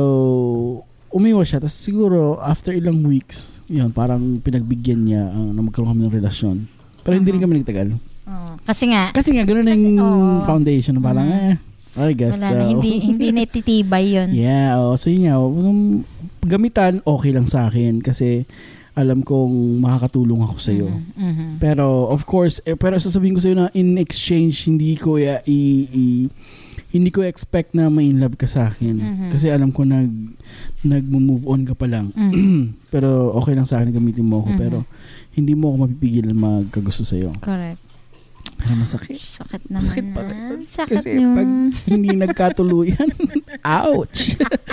[SPEAKER 1] So, umiwas siya. Tapos siguro, after ilang weeks, yun, parang pinagbigyan niya uh, na magkaroon kami ng relasyon. Pero hindi rin
[SPEAKER 2] Uh-huh.
[SPEAKER 1] kami nagtagal.
[SPEAKER 2] Oo. Kasi nga,
[SPEAKER 1] Kasi nga, gano'n na yung
[SPEAKER 2] Kasi, oo.
[SPEAKER 1] foundation. Parang,
[SPEAKER 2] Mhm.
[SPEAKER 1] eh, I guess.
[SPEAKER 2] wala na,
[SPEAKER 1] so.
[SPEAKER 2] hindi, hindi natitibay yun.
[SPEAKER 1] Yeah, oh, so yun nga. Um, gamitan, okay lang sa akin. Kasi, alam kong makakatulong ako sa'yo.
[SPEAKER 2] Mhm, mhm.
[SPEAKER 1] Pero, of course, eh, pero sasabihin ko sa'yo na in exchange, hindi ko ya, i, i- hindi ko expect na may in love ka sa akin.
[SPEAKER 2] Mhm.
[SPEAKER 1] Kasi alam ko nag nag-move on ka pa lang.
[SPEAKER 2] Mhm.
[SPEAKER 1] Pero okay lang sa akin na gamitin mo ako.
[SPEAKER 2] Mhm.
[SPEAKER 1] Pero hindi mo ako mapipigilan magkagusto sa'yo.
[SPEAKER 2] Correct.
[SPEAKER 1] Pero masakit.
[SPEAKER 2] Sakit naman.
[SPEAKER 1] Masakit pa.
[SPEAKER 2] ah. Sakit
[SPEAKER 1] Kasi
[SPEAKER 2] yun.
[SPEAKER 1] pag hindi nagkatuluyan, ouch!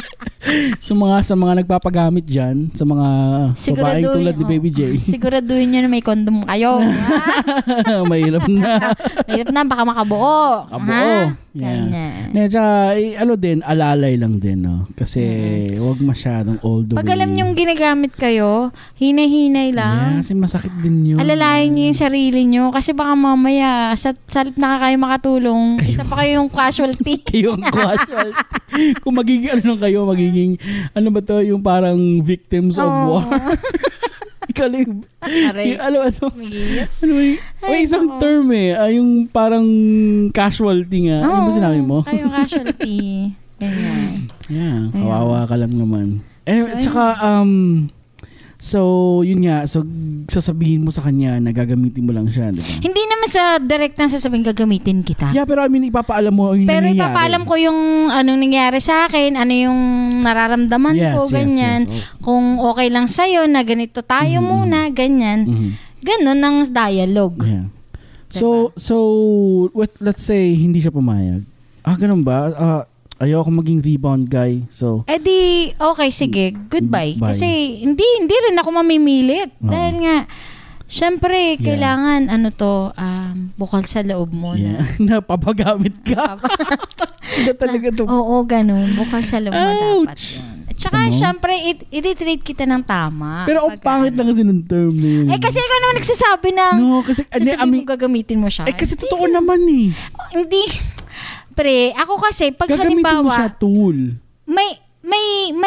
[SPEAKER 1] sa mga sa mga nagpapagamit dyan, sa mga babaeng tulad ni
[SPEAKER 2] oh,
[SPEAKER 1] Baby J,
[SPEAKER 2] Siguraduhin nyo na may condom kayo. ha?
[SPEAKER 1] mahirap na.
[SPEAKER 2] Mahirap na, baka makabuo.
[SPEAKER 1] Kabuo.
[SPEAKER 2] Ha?
[SPEAKER 1] Yeah.
[SPEAKER 2] Ganyan.
[SPEAKER 1] Yeah, tsaka, eh, ano din, alalay lang din, no? Kasi, wag masyadong all the
[SPEAKER 2] Pag
[SPEAKER 1] way.
[SPEAKER 2] alam nyong ginagamit kayo, hinay-hinay
[SPEAKER 1] Yeah,
[SPEAKER 2] lang.
[SPEAKER 1] kasi masakit din yun.
[SPEAKER 2] Alalayan nyo yung sarili nyo. Kasi baka mamaya, sa salip na kayo makatulong, isa pa kayo yung casualty.
[SPEAKER 1] Kayo ang casualty. Kung magiging, ano kayo, magiging, ano ba to, yung parang victims of
[SPEAKER 2] Oo.
[SPEAKER 1] war. Ikaw lang,
[SPEAKER 2] Aray.
[SPEAKER 1] yung, ano ba to?
[SPEAKER 2] Umiiyak.
[SPEAKER 1] Ano ba yung, may
[SPEAKER 2] Ay,
[SPEAKER 1] isang
[SPEAKER 2] nako.
[SPEAKER 1] term eh, ah, yung parang casualty nga. Ano ba
[SPEAKER 2] Oo,
[SPEAKER 1] sinabi mo?
[SPEAKER 2] Kayo casualty. Ganyan.
[SPEAKER 1] Yeah,
[SPEAKER 2] Ayun.
[SPEAKER 1] kawawa ka lang naman. Anyway,
[SPEAKER 2] So,
[SPEAKER 1] saka, um, so, yun nga, so, sasabihin mo sa kanya na gagamitin mo lang siya, di ba?
[SPEAKER 2] Hindi naman sa direct na sasabihin gagamitin kita.
[SPEAKER 1] Yeah, pero I mean, ipapaalam mo yung
[SPEAKER 2] Pero
[SPEAKER 1] nangyayari.
[SPEAKER 2] ipapaalam ko yung anong nangyari sa akin, ano yung nararamdaman
[SPEAKER 1] Yes,
[SPEAKER 2] ko,
[SPEAKER 1] yes,
[SPEAKER 2] ganyan.
[SPEAKER 1] yes. Oh.
[SPEAKER 2] Kung okay lang sa'yo na ganito tayo
[SPEAKER 1] Mhm.
[SPEAKER 2] muna, ganyan.
[SPEAKER 1] Mhm.
[SPEAKER 2] Ganon ang dialogue.
[SPEAKER 1] Yeah. So, so, what, let's say, hindi siya pumayag. Ah, ganun ba? Ah, ayoko maging rebound guy. So,
[SPEAKER 2] Eh di, okay, sige, goodbye.
[SPEAKER 1] Bye.
[SPEAKER 2] Kasi hindi, hindi rin ako mamimilit.
[SPEAKER 1] Oo.
[SPEAKER 2] Dahil nga, syempre,
[SPEAKER 1] Yeah.
[SPEAKER 2] kailangan, ano to, um, bukal sa loob mo
[SPEAKER 1] yeah.
[SPEAKER 2] na.
[SPEAKER 1] Napapagamit ka. Hindi talaga to.
[SPEAKER 2] Oo, ganun. Bukal sa loob mo dapat
[SPEAKER 1] Ouch!
[SPEAKER 2] yun. At saka,
[SPEAKER 1] Ano?
[SPEAKER 2] syempre, it, i-treat kita ng tama.
[SPEAKER 1] Pero ang
[SPEAKER 2] Pag,
[SPEAKER 1] pangit
[SPEAKER 2] ano.
[SPEAKER 1] lang kasi ng term na yun.
[SPEAKER 2] Eh, kasi ikaw naman nagsasabi na,
[SPEAKER 1] No, kasi, ano,
[SPEAKER 2] sasabihin
[SPEAKER 1] I mean,
[SPEAKER 2] mo gagamitin mo siya.
[SPEAKER 1] eh, kasi totoo naman eh.
[SPEAKER 2] Oh, hindi. Pre, ako kasi, pag
[SPEAKER 1] Gagamitin mo
[SPEAKER 2] halimbawa,
[SPEAKER 1] siya tool.
[SPEAKER 2] may,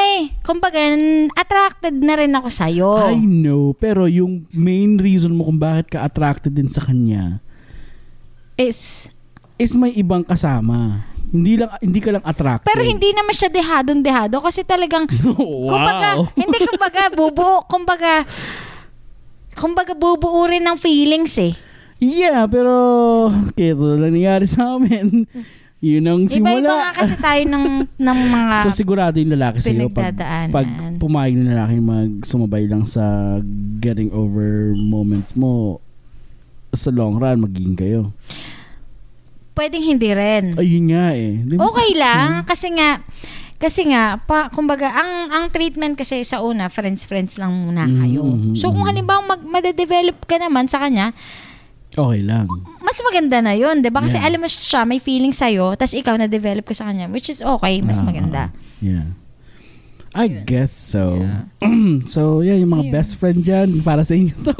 [SPEAKER 2] eh. Kumbaga, attracted na rin ako sa'yo.
[SPEAKER 1] I know, pero yung main reason mo kung bakit ka attracted din sa kanya
[SPEAKER 2] is
[SPEAKER 1] is may ibang kasama. Hindi lang hindi ka lang attracted.
[SPEAKER 2] Pero hindi naman siya dehadong dehado kasi talagang
[SPEAKER 1] wow.
[SPEAKER 2] kumbaga, hindi kumbaga bubuo, kumbaga kumbaga bubuo rin ng feelings eh.
[SPEAKER 1] Yeah, pero kaya lang nangyari sa amin. Yun ang simula.
[SPEAKER 2] Iba-iba nga kasi tayo ng, ng mga
[SPEAKER 1] so sigurado yung lalaki sa'yo pag, pag pumayag ng lalaki magsumabay lang sa getting over moments mo, sa long run magiging kayo.
[SPEAKER 2] Pwedeng hindi rin.
[SPEAKER 1] Ayun nga eh. Di
[SPEAKER 2] okay
[SPEAKER 1] sa,
[SPEAKER 2] lang
[SPEAKER 1] hmm?
[SPEAKER 2] kasi nga kasi nga pa, kumbaga ang ang treatment kasi sa una friends friends lang muna kayo. Mm-hmm, so kung halimbawa mag ma-develop ka naman sa kanya,
[SPEAKER 1] okay lang.
[SPEAKER 2] Mas maganda na yun, di ba? Kasi
[SPEAKER 1] yeah.
[SPEAKER 2] alam mo siya, may feeling sa'yo, tas ikaw na-develop ka sa kanya, which is okay, mas uh, maganda.
[SPEAKER 1] Yeah. I Ayun. guess so.
[SPEAKER 2] Yeah.
[SPEAKER 1] So, yeah, yung mga Ayun. best friend dyan, para sa inyo to.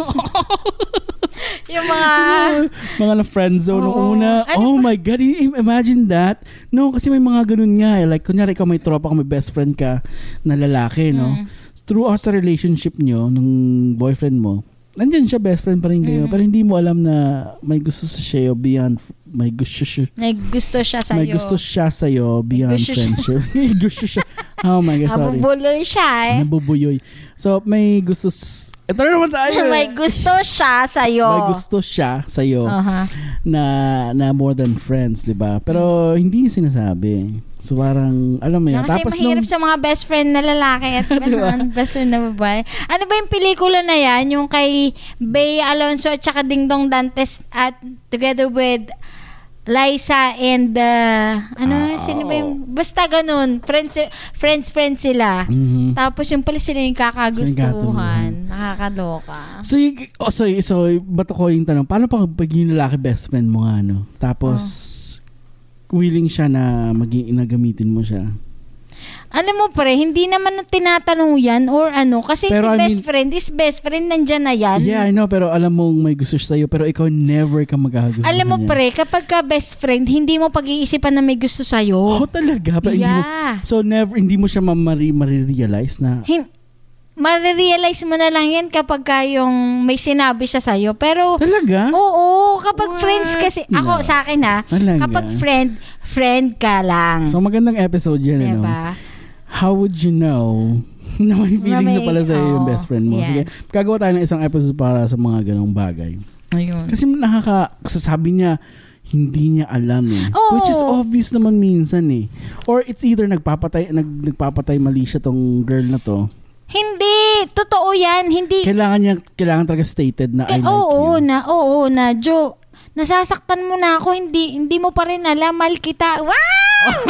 [SPEAKER 2] yung mga...
[SPEAKER 1] mga na-friend zone oh, nung una. Ano oh pa? My God, imagine that. No, kasi may mga ganun nga. Like, kunyari ikaw may tropa ka, may best friend ka na lalaki, no? Mm. Throughout sa relationship nyo, ng boyfriend mo, nandiyan siya, best friend pa rin kayo. Mm. Pero hindi mo alam na may gusto sa siya beyond, may gusto siya.
[SPEAKER 2] May gusto siya sa'yo.
[SPEAKER 1] May gusto siya sa'yo beyond friendship. May gusto siya. Oh my God, sorry.
[SPEAKER 2] Nabubuloy siya eh.
[SPEAKER 1] Nabubuyoy. So, may gusto, ito na naman tayo.
[SPEAKER 2] May gusto siya sa'yo.
[SPEAKER 1] May gusto siya sa'yo
[SPEAKER 2] uh-huh.
[SPEAKER 1] na, na more than friends, di ba? Pero, mm. hindi niya sinasabi. So, parang, alam mo yan.
[SPEAKER 2] Kasi
[SPEAKER 1] tapos
[SPEAKER 2] mahirap
[SPEAKER 1] nung,
[SPEAKER 2] sa mga best friend na lalaki at diba? Best friend na babae. Ano ba yung pelikula na yan? Yung kay Bea Alonzo at saka Ding Dong Dantes at together with Liza and uh, ano, oh. sino ba yung basta ganun, friends friends friends sila.
[SPEAKER 1] Mm-hmm.
[SPEAKER 2] Tapos yung pala sila yung kakagustuhan. Nakakaloka.
[SPEAKER 1] So, oh, so, so bato ko yung tanong, paano pag pag yung lalaki best friend mo nga, no? Tapos oh. willing siya na maging inagamitin mo siya.
[SPEAKER 2] Alam mo pre, hindi naman tinatanong yan or ano. Kasi pero si I best mean, friend is best friend, nandyan na yan.
[SPEAKER 1] Yeah, I know. Pero alam mong may gusto siya sa'yo. Pero ikaw never ka magkakagusto sa
[SPEAKER 2] alam mo niya. Pre, kapag ka best friend, hindi mo pag-iisipan na may gusto sa'yo.
[SPEAKER 1] Oh, talaga?
[SPEAKER 2] Yeah.
[SPEAKER 1] Hindi mo, so never, hindi mo siya mamari, marirealize na?
[SPEAKER 2] Hin- marirealize mo na lang yan kapag ka yung may sinabi siya sa'yo. Pero,
[SPEAKER 1] talaga?
[SPEAKER 2] Oo, kapag What? friends kasi, ako no. sa akin ha,
[SPEAKER 1] talaga?
[SPEAKER 2] Kapag friend, friend ka lang.
[SPEAKER 1] So magandang episode yan, diba? Ano? How would you know na may feelings na, may, na pala sa'yo oh, yung best friend mo? Yeah. Sige, gagawa tayo ng isang episode para sa mga ganong bagay.
[SPEAKER 2] Ayun.
[SPEAKER 1] Kasi nakaka, sasabi niya, hindi niya alam eh.
[SPEAKER 2] Oh.
[SPEAKER 1] Which is obvious naman minsan eh. Or it's either nagpapatay, nag, nagpapatay mali siya tong girl na to.
[SPEAKER 2] Hindi, totoo yan. Hindi.
[SPEAKER 1] Kailangan niya, kailangan talaga stated na I like
[SPEAKER 2] oo,
[SPEAKER 1] you.
[SPEAKER 2] Na, oo, na, Jo, nasasaktan mo na ako, hindi hindi mo pa rin alam, mahal kita. Wow!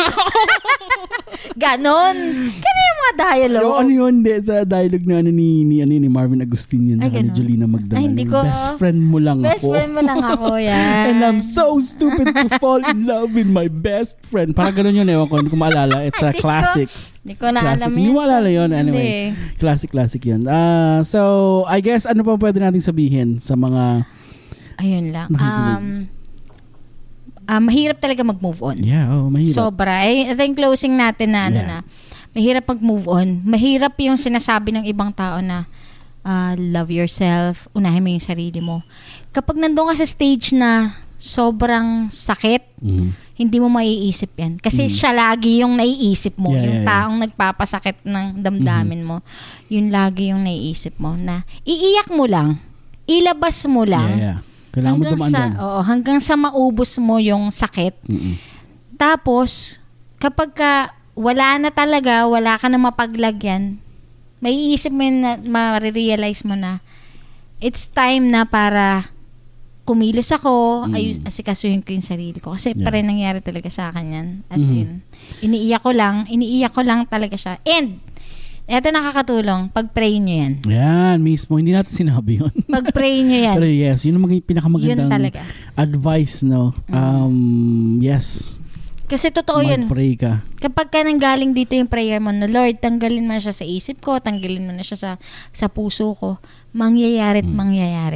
[SPEAKER 2] Ganon. Kaya yung mga dialogue.
[SPEAKER 1] Yung ano yun, de, sa dialogue na ano ni, ni, ano, ni Marvin Agustin yun, saka ni Jolina Magdamag.
[SPEAKER 2] Ay, hindi ko.
[SPEAKER 1] Best friend mo lang
[SPEAKER 2] best
[SPEAKER 1] ako.
[SPEAKER 2] Best friend mo lang ako, yan.
[SPEAKER 1] And I'm so stupid to fall in love with my best friend. Parang ganon yun, ewan ko, hindi ko maalala. It's a classic.
[SPEAKER 2] Hindi ko na alam yun.
[SPEAKER 1] Hindi mo alala yun. Anyway, classic, classic yun. Uh, so, I guess, ano pa pwede natin sabihin sa mga...
[SPEAKER 2] Ayun lang. Um, uh, mahirap talaga mag-move on.
[SPEAKER 1] Yeah, oh, mahirap.
[SPEAKER 2] Sobra. I think closing natin na, ano yeah. na, mahirap mag-move on. Mahirap yung sinasabi ng ibang tao na uh, love yourself, unahin mo yung sarili mo. Kapag nandun ka sa stage na sobrang sakit, mm-hmm. hindi mo maiisip yan. Kasi mm-hmm. siya lagi yung naiisip mo. Yeah, yung yeah, taong yeah. nagpapasakit ng damdamin mm-hmm. mo. Yun lagi yung naiisip mo na iiyak mo lang. Ilabas mo lang.
[SPEAKER 1] Yeah, yeah. Kailangan hanggang mo
[SPEAKER 2] sa, oo, hanggang sa maubos mo yung sakit.
[SPEAKER 1] Mm-hmm.
[SPEAKER 2] Tapos, kapag ka wala na talaga, wala ka na mapaglagyan, maiisip mo yun na, marirealize mo na, it's time na para kumilos ako, mm. ayus, asikasuhin ko yung sarili ko. Kasi yeah. pa rin nangyari talaga sa akin yan. As mm-hmm. in, iniiyak ko lang, iniiyak ko lang talaga siya. And, eto nakakatulong, pag-pray nyo yan.
[SPEAKER 1] Yan, mismo. Hindi natin sinabi yun.
[SPEAKER 2] Pag-pray nyo yan.
[SPEAKER 1] Pero yes, yun ang maging pinakamagandang advice, no? Um, mm. Yes.
[SPEAKER 2] Kasi totoo yun.
[SPEAKER 1] Mag-pray ka.
[SPEAKER 2] Kapag ka nanggaling dito yung prayer mo na, Lord, tanggalin mo na siya sa isip ko, tanggalin mo na siya sa, sa puso ko, mangyayari at mm. mangyayari.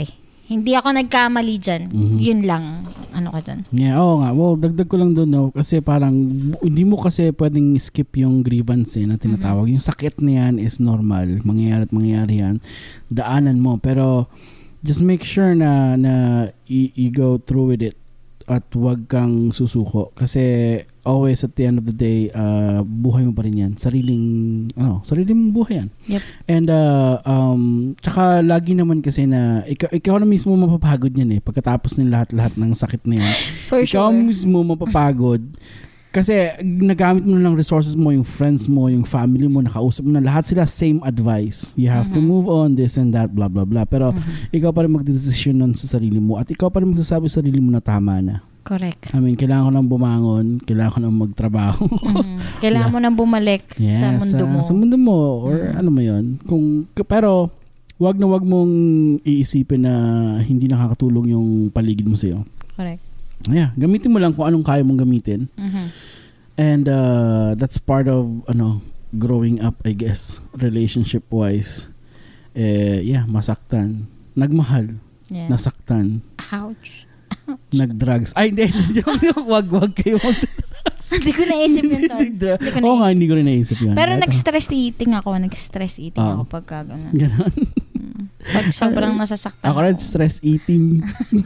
[SPEAKER 2] Hindi ako nagkamali dyan. Mm-hmm. Yun lang. Ano ka dyan?
[SPEAKER 1] Yeah, oo nga. Well, dagdag ko lang doon, no? Kasi parang, hindi mo kasi pwedeng skip yung grievance eh, na tinatawag. Mm-hmm. Yung sakit na yan is normal. Mangyayari at mangyayari yan. Daanan mo. Pero, just make sure na, na y- you go through with it. At wag kang susuko. Kasi, always at the end of the day, uh, buhay mo pa rin yan. Sariling, ano, sariling mong buhay yan.
[SPEAKER 2] Yep.
[SPEAKER 1] And, uh, um, tsaka lagi naman kasi na, ikaw, ikaw na mismo mapapagod yan eh. Pagkatapos ng lahat-lahat ng sakit na yan.
[SPEAKER 2] For
[SPEAKER 1] ikaw
[SPEAKER 2] sure.
[SPEAKER 1] mismo mapapagod. Kasi, nagamit mo na lang resources mo, yung friends mo, yung family mo, nakausap mo na, lahat sila same advice. You have mm-hmm. to move on, this and that, blah, blah, blah. Pero, mm-hmm. ikaw pa rin magdedesisyon nun sa sarili mo. At ikaw pa rin magsasabi sa sarili mo na tama na.
[SPEAKER 2] Correct.
[SPEAKER 1] I mean, kailangan ko nang bumangon, kailangan ko nang magtrabaho.
[SPEAKER 2] mm. Kailangan mo nang bumalik
[SPEAKER 1] yes,
[SPEAKER 2] sa mundo mo.
[SPEAKER 1] Uh, sa mundo mo, or mm. ano mo yun. Kung, pero, wag na wag mong iisipin na hindi nakakatulong yung paligid mo sa'yo.
[SPEAKER 2] Correct.
[SPEAKER 1] Yeah, gamitin mo lang kung anong kaya mong gamitin.
[SPEAKER 2] Mm-hmm.
[SPEAKER 1] And uh, that's part of, ano, growing up, I guess, relationship-wise. Eh, yeah, masaktan. Nagmahal.
[SPEAKER 2] Yeah.
[SPEAKER 1] Nasaktan.
[SPEAKER 2] Ouch.
[SPEAKER 1] Nag-drugs. Ay, hindi. Wag, wag kayo mag-drugs.
[SPEAKER 2] Hindi ko naisip yun, Ton.
[SPEAKER 1] Oo nga, hindi ko rin naisip yun.
[SPEAKER 2] Pero nag-stress eating ako. Nag-stress eating uh, ako pagka gano'n.
[SPEAKER 1] Ganon?
[SPEAKER 2] Hmm. Pag sobrang nasasaktan
[SPEAKER 1] ako. Ako rin stress eating.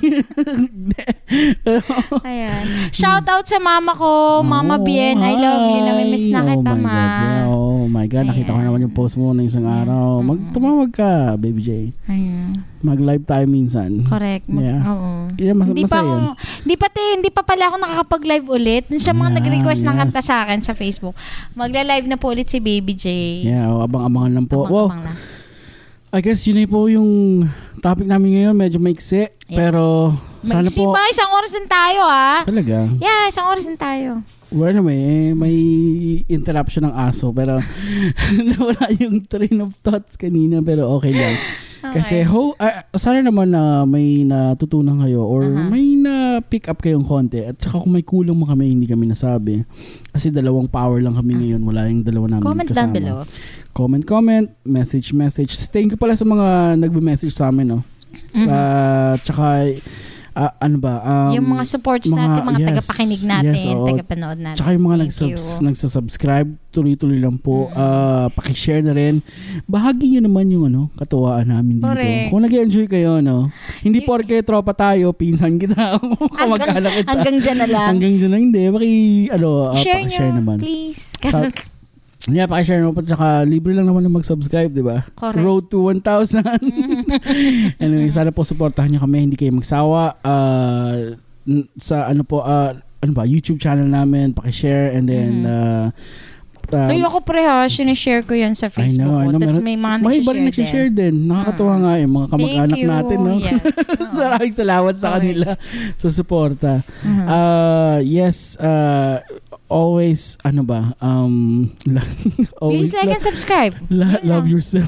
[SPEAKER 2] Ayan. Shout out sa mama ko, Mama oh, Bien. I love you. Namimiss na kita,
[SPEAKER 1] oh
[SPEAKER 2] ma.
[SPEAKER 1] God, oh my God. Ayan. Nakita ko naman yung post mo na isang araw. Mag, tumawag ka, Baby J.
[SPEAKER 2] Ayan.
[SPEAKER 1] Mag-live tayo minsan.
[SPEAKER 2] Correct. Mag,
[SPEAKER 1] yeah.
[SPEAKER 2] Oo.
[SPEAKER 1] Kaya mas,
[SPEAKER 2] hindi pa ako, hindi pa, te, hindi pa pala ako nakakapag-live ulit. Sa mga yeah, nag-request yes. ng kanta sa akin sa Facebook, magla-live na po ulit si Baby J.
[SPEAKER 1] Yeah, oh, abang-abangan lang po.
[SPEAKER 2] Abang-abang
[SPEAKER 1] wow.
[SPEAKER 2] lang.
[SPEAKER 1] I guess yun na po yung topic namin ngayon. Medyo maiksi. Yeah. Pero sana
[SPEAKER 2] maiksi
[SPEAKER 1] po.
[SPEAKER 2] ba? Isang oras din tayo, ah.
[SPEAKER 1] Talaga?
[SPEAKER 2] Yeah, isang oras din tayo.
[SPEAKER 1] Well, anyway, may interruption ng aso. Pero nawala yung train of thoughts kanina. Pero okay lang. Okay. Kasi ho, uh, sana naman na uh, may natutunan kayo or uh-huh. may na-pick up kayong konti. At saka kung may kulang mo kami, hindi kami nasabi. Kasi dalawang power lang kami ngayon. Wala yung dalawa namin
[SPEAKER 2] comment
[SPEAKER 1] kasama.
[SPEAKER 2] Comment down below.
[SPEAKER 1] Comment, comment, message, message. Thank you pala sa mga nagbe-message sa amin, no? Mm-hmm. Uh, tsaka, uh, ano ba? Um,
[SPEAKER 2] yung mga supports mga, natin, mga yes, tagapakinig natin, yes, tagapanood natin.
[SPEAKER 1] Tsaka yung mga nagsubs- nagsasubscribe, tuloy-tuloy lang po. Mm-hmm. Uh, pakishare na rin. Bahagi nyo naman yung ano, katuwaan namin dito. Correct. Kung nag-enjoy kayo, no? Hindi y- porke tropa tayo, pinsan kita. Kamag-anak kita.
[SPEAKER 2] Hanggang dyan na lang.
[SPEAKER 1] Hanggang dyan na hindi. Baki, ano, uh,
[SPEAKER 2] share
[SPEAKER 1] pakishare
[SPEAKER 2] nyo,
[SPEAKER 1] naman.
[SPEAKER 2] Please.
[SPEAKER 1] Sa, yeah, pakishare mo pa. Tsaka libre lang naman na mag-subscribe, di ba?
[SPEAKER 2] Correct.
[SPEAKER 1] Road to one thousand. Anyway, sana po supportahan nyo kami. Hindi kayo magsawa. Uh, sa ano po, uh, ano ba, YouTube channel namin. Pakishare and then... Mm-hmm. Uh, Um,
[SPEAKER 2] Ay, ako pre ha, sinishare ko yan sa Facebook ko. Tapos may mga
[SPEAKER 1] may
[SPEAKER 2] nagsishare din.
[SPEAKER 1] nagsishare din. Nakakatuwa uh, nga eh, mga kamag-anak natin. No?
[SPEAKER 2] Yeah.
[SPEAKER 1] Maraming salamat sa kanila sa suporta. Uh-huh. Uh, yes, uh, always, ano ba, um,
[SPEAKER 2] always please like and subscribe.
[SPEAKER 1] La- love yourself.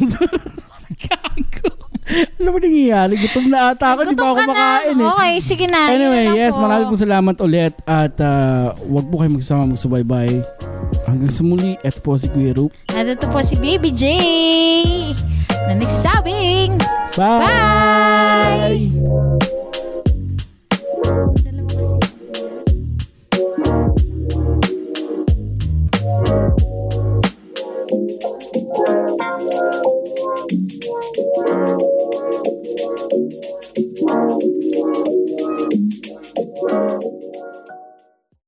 [SPEAKER 1] Ano ba nangyayari? Gutom na ata ako. Di ba ako makain eh.
[SPEAKER 2] Okay, sige na.
[SPEAKER 1] Anyway, yes, maraming po salamat ulit. At uh, wag po kayo magsama magsubaybay. Hanggang sa muli, eto po si Kuya Rup.
[SPEAKER 2] At ito po si Baby J na nagsasabing
[SPEAKER 1] Bye! Bye!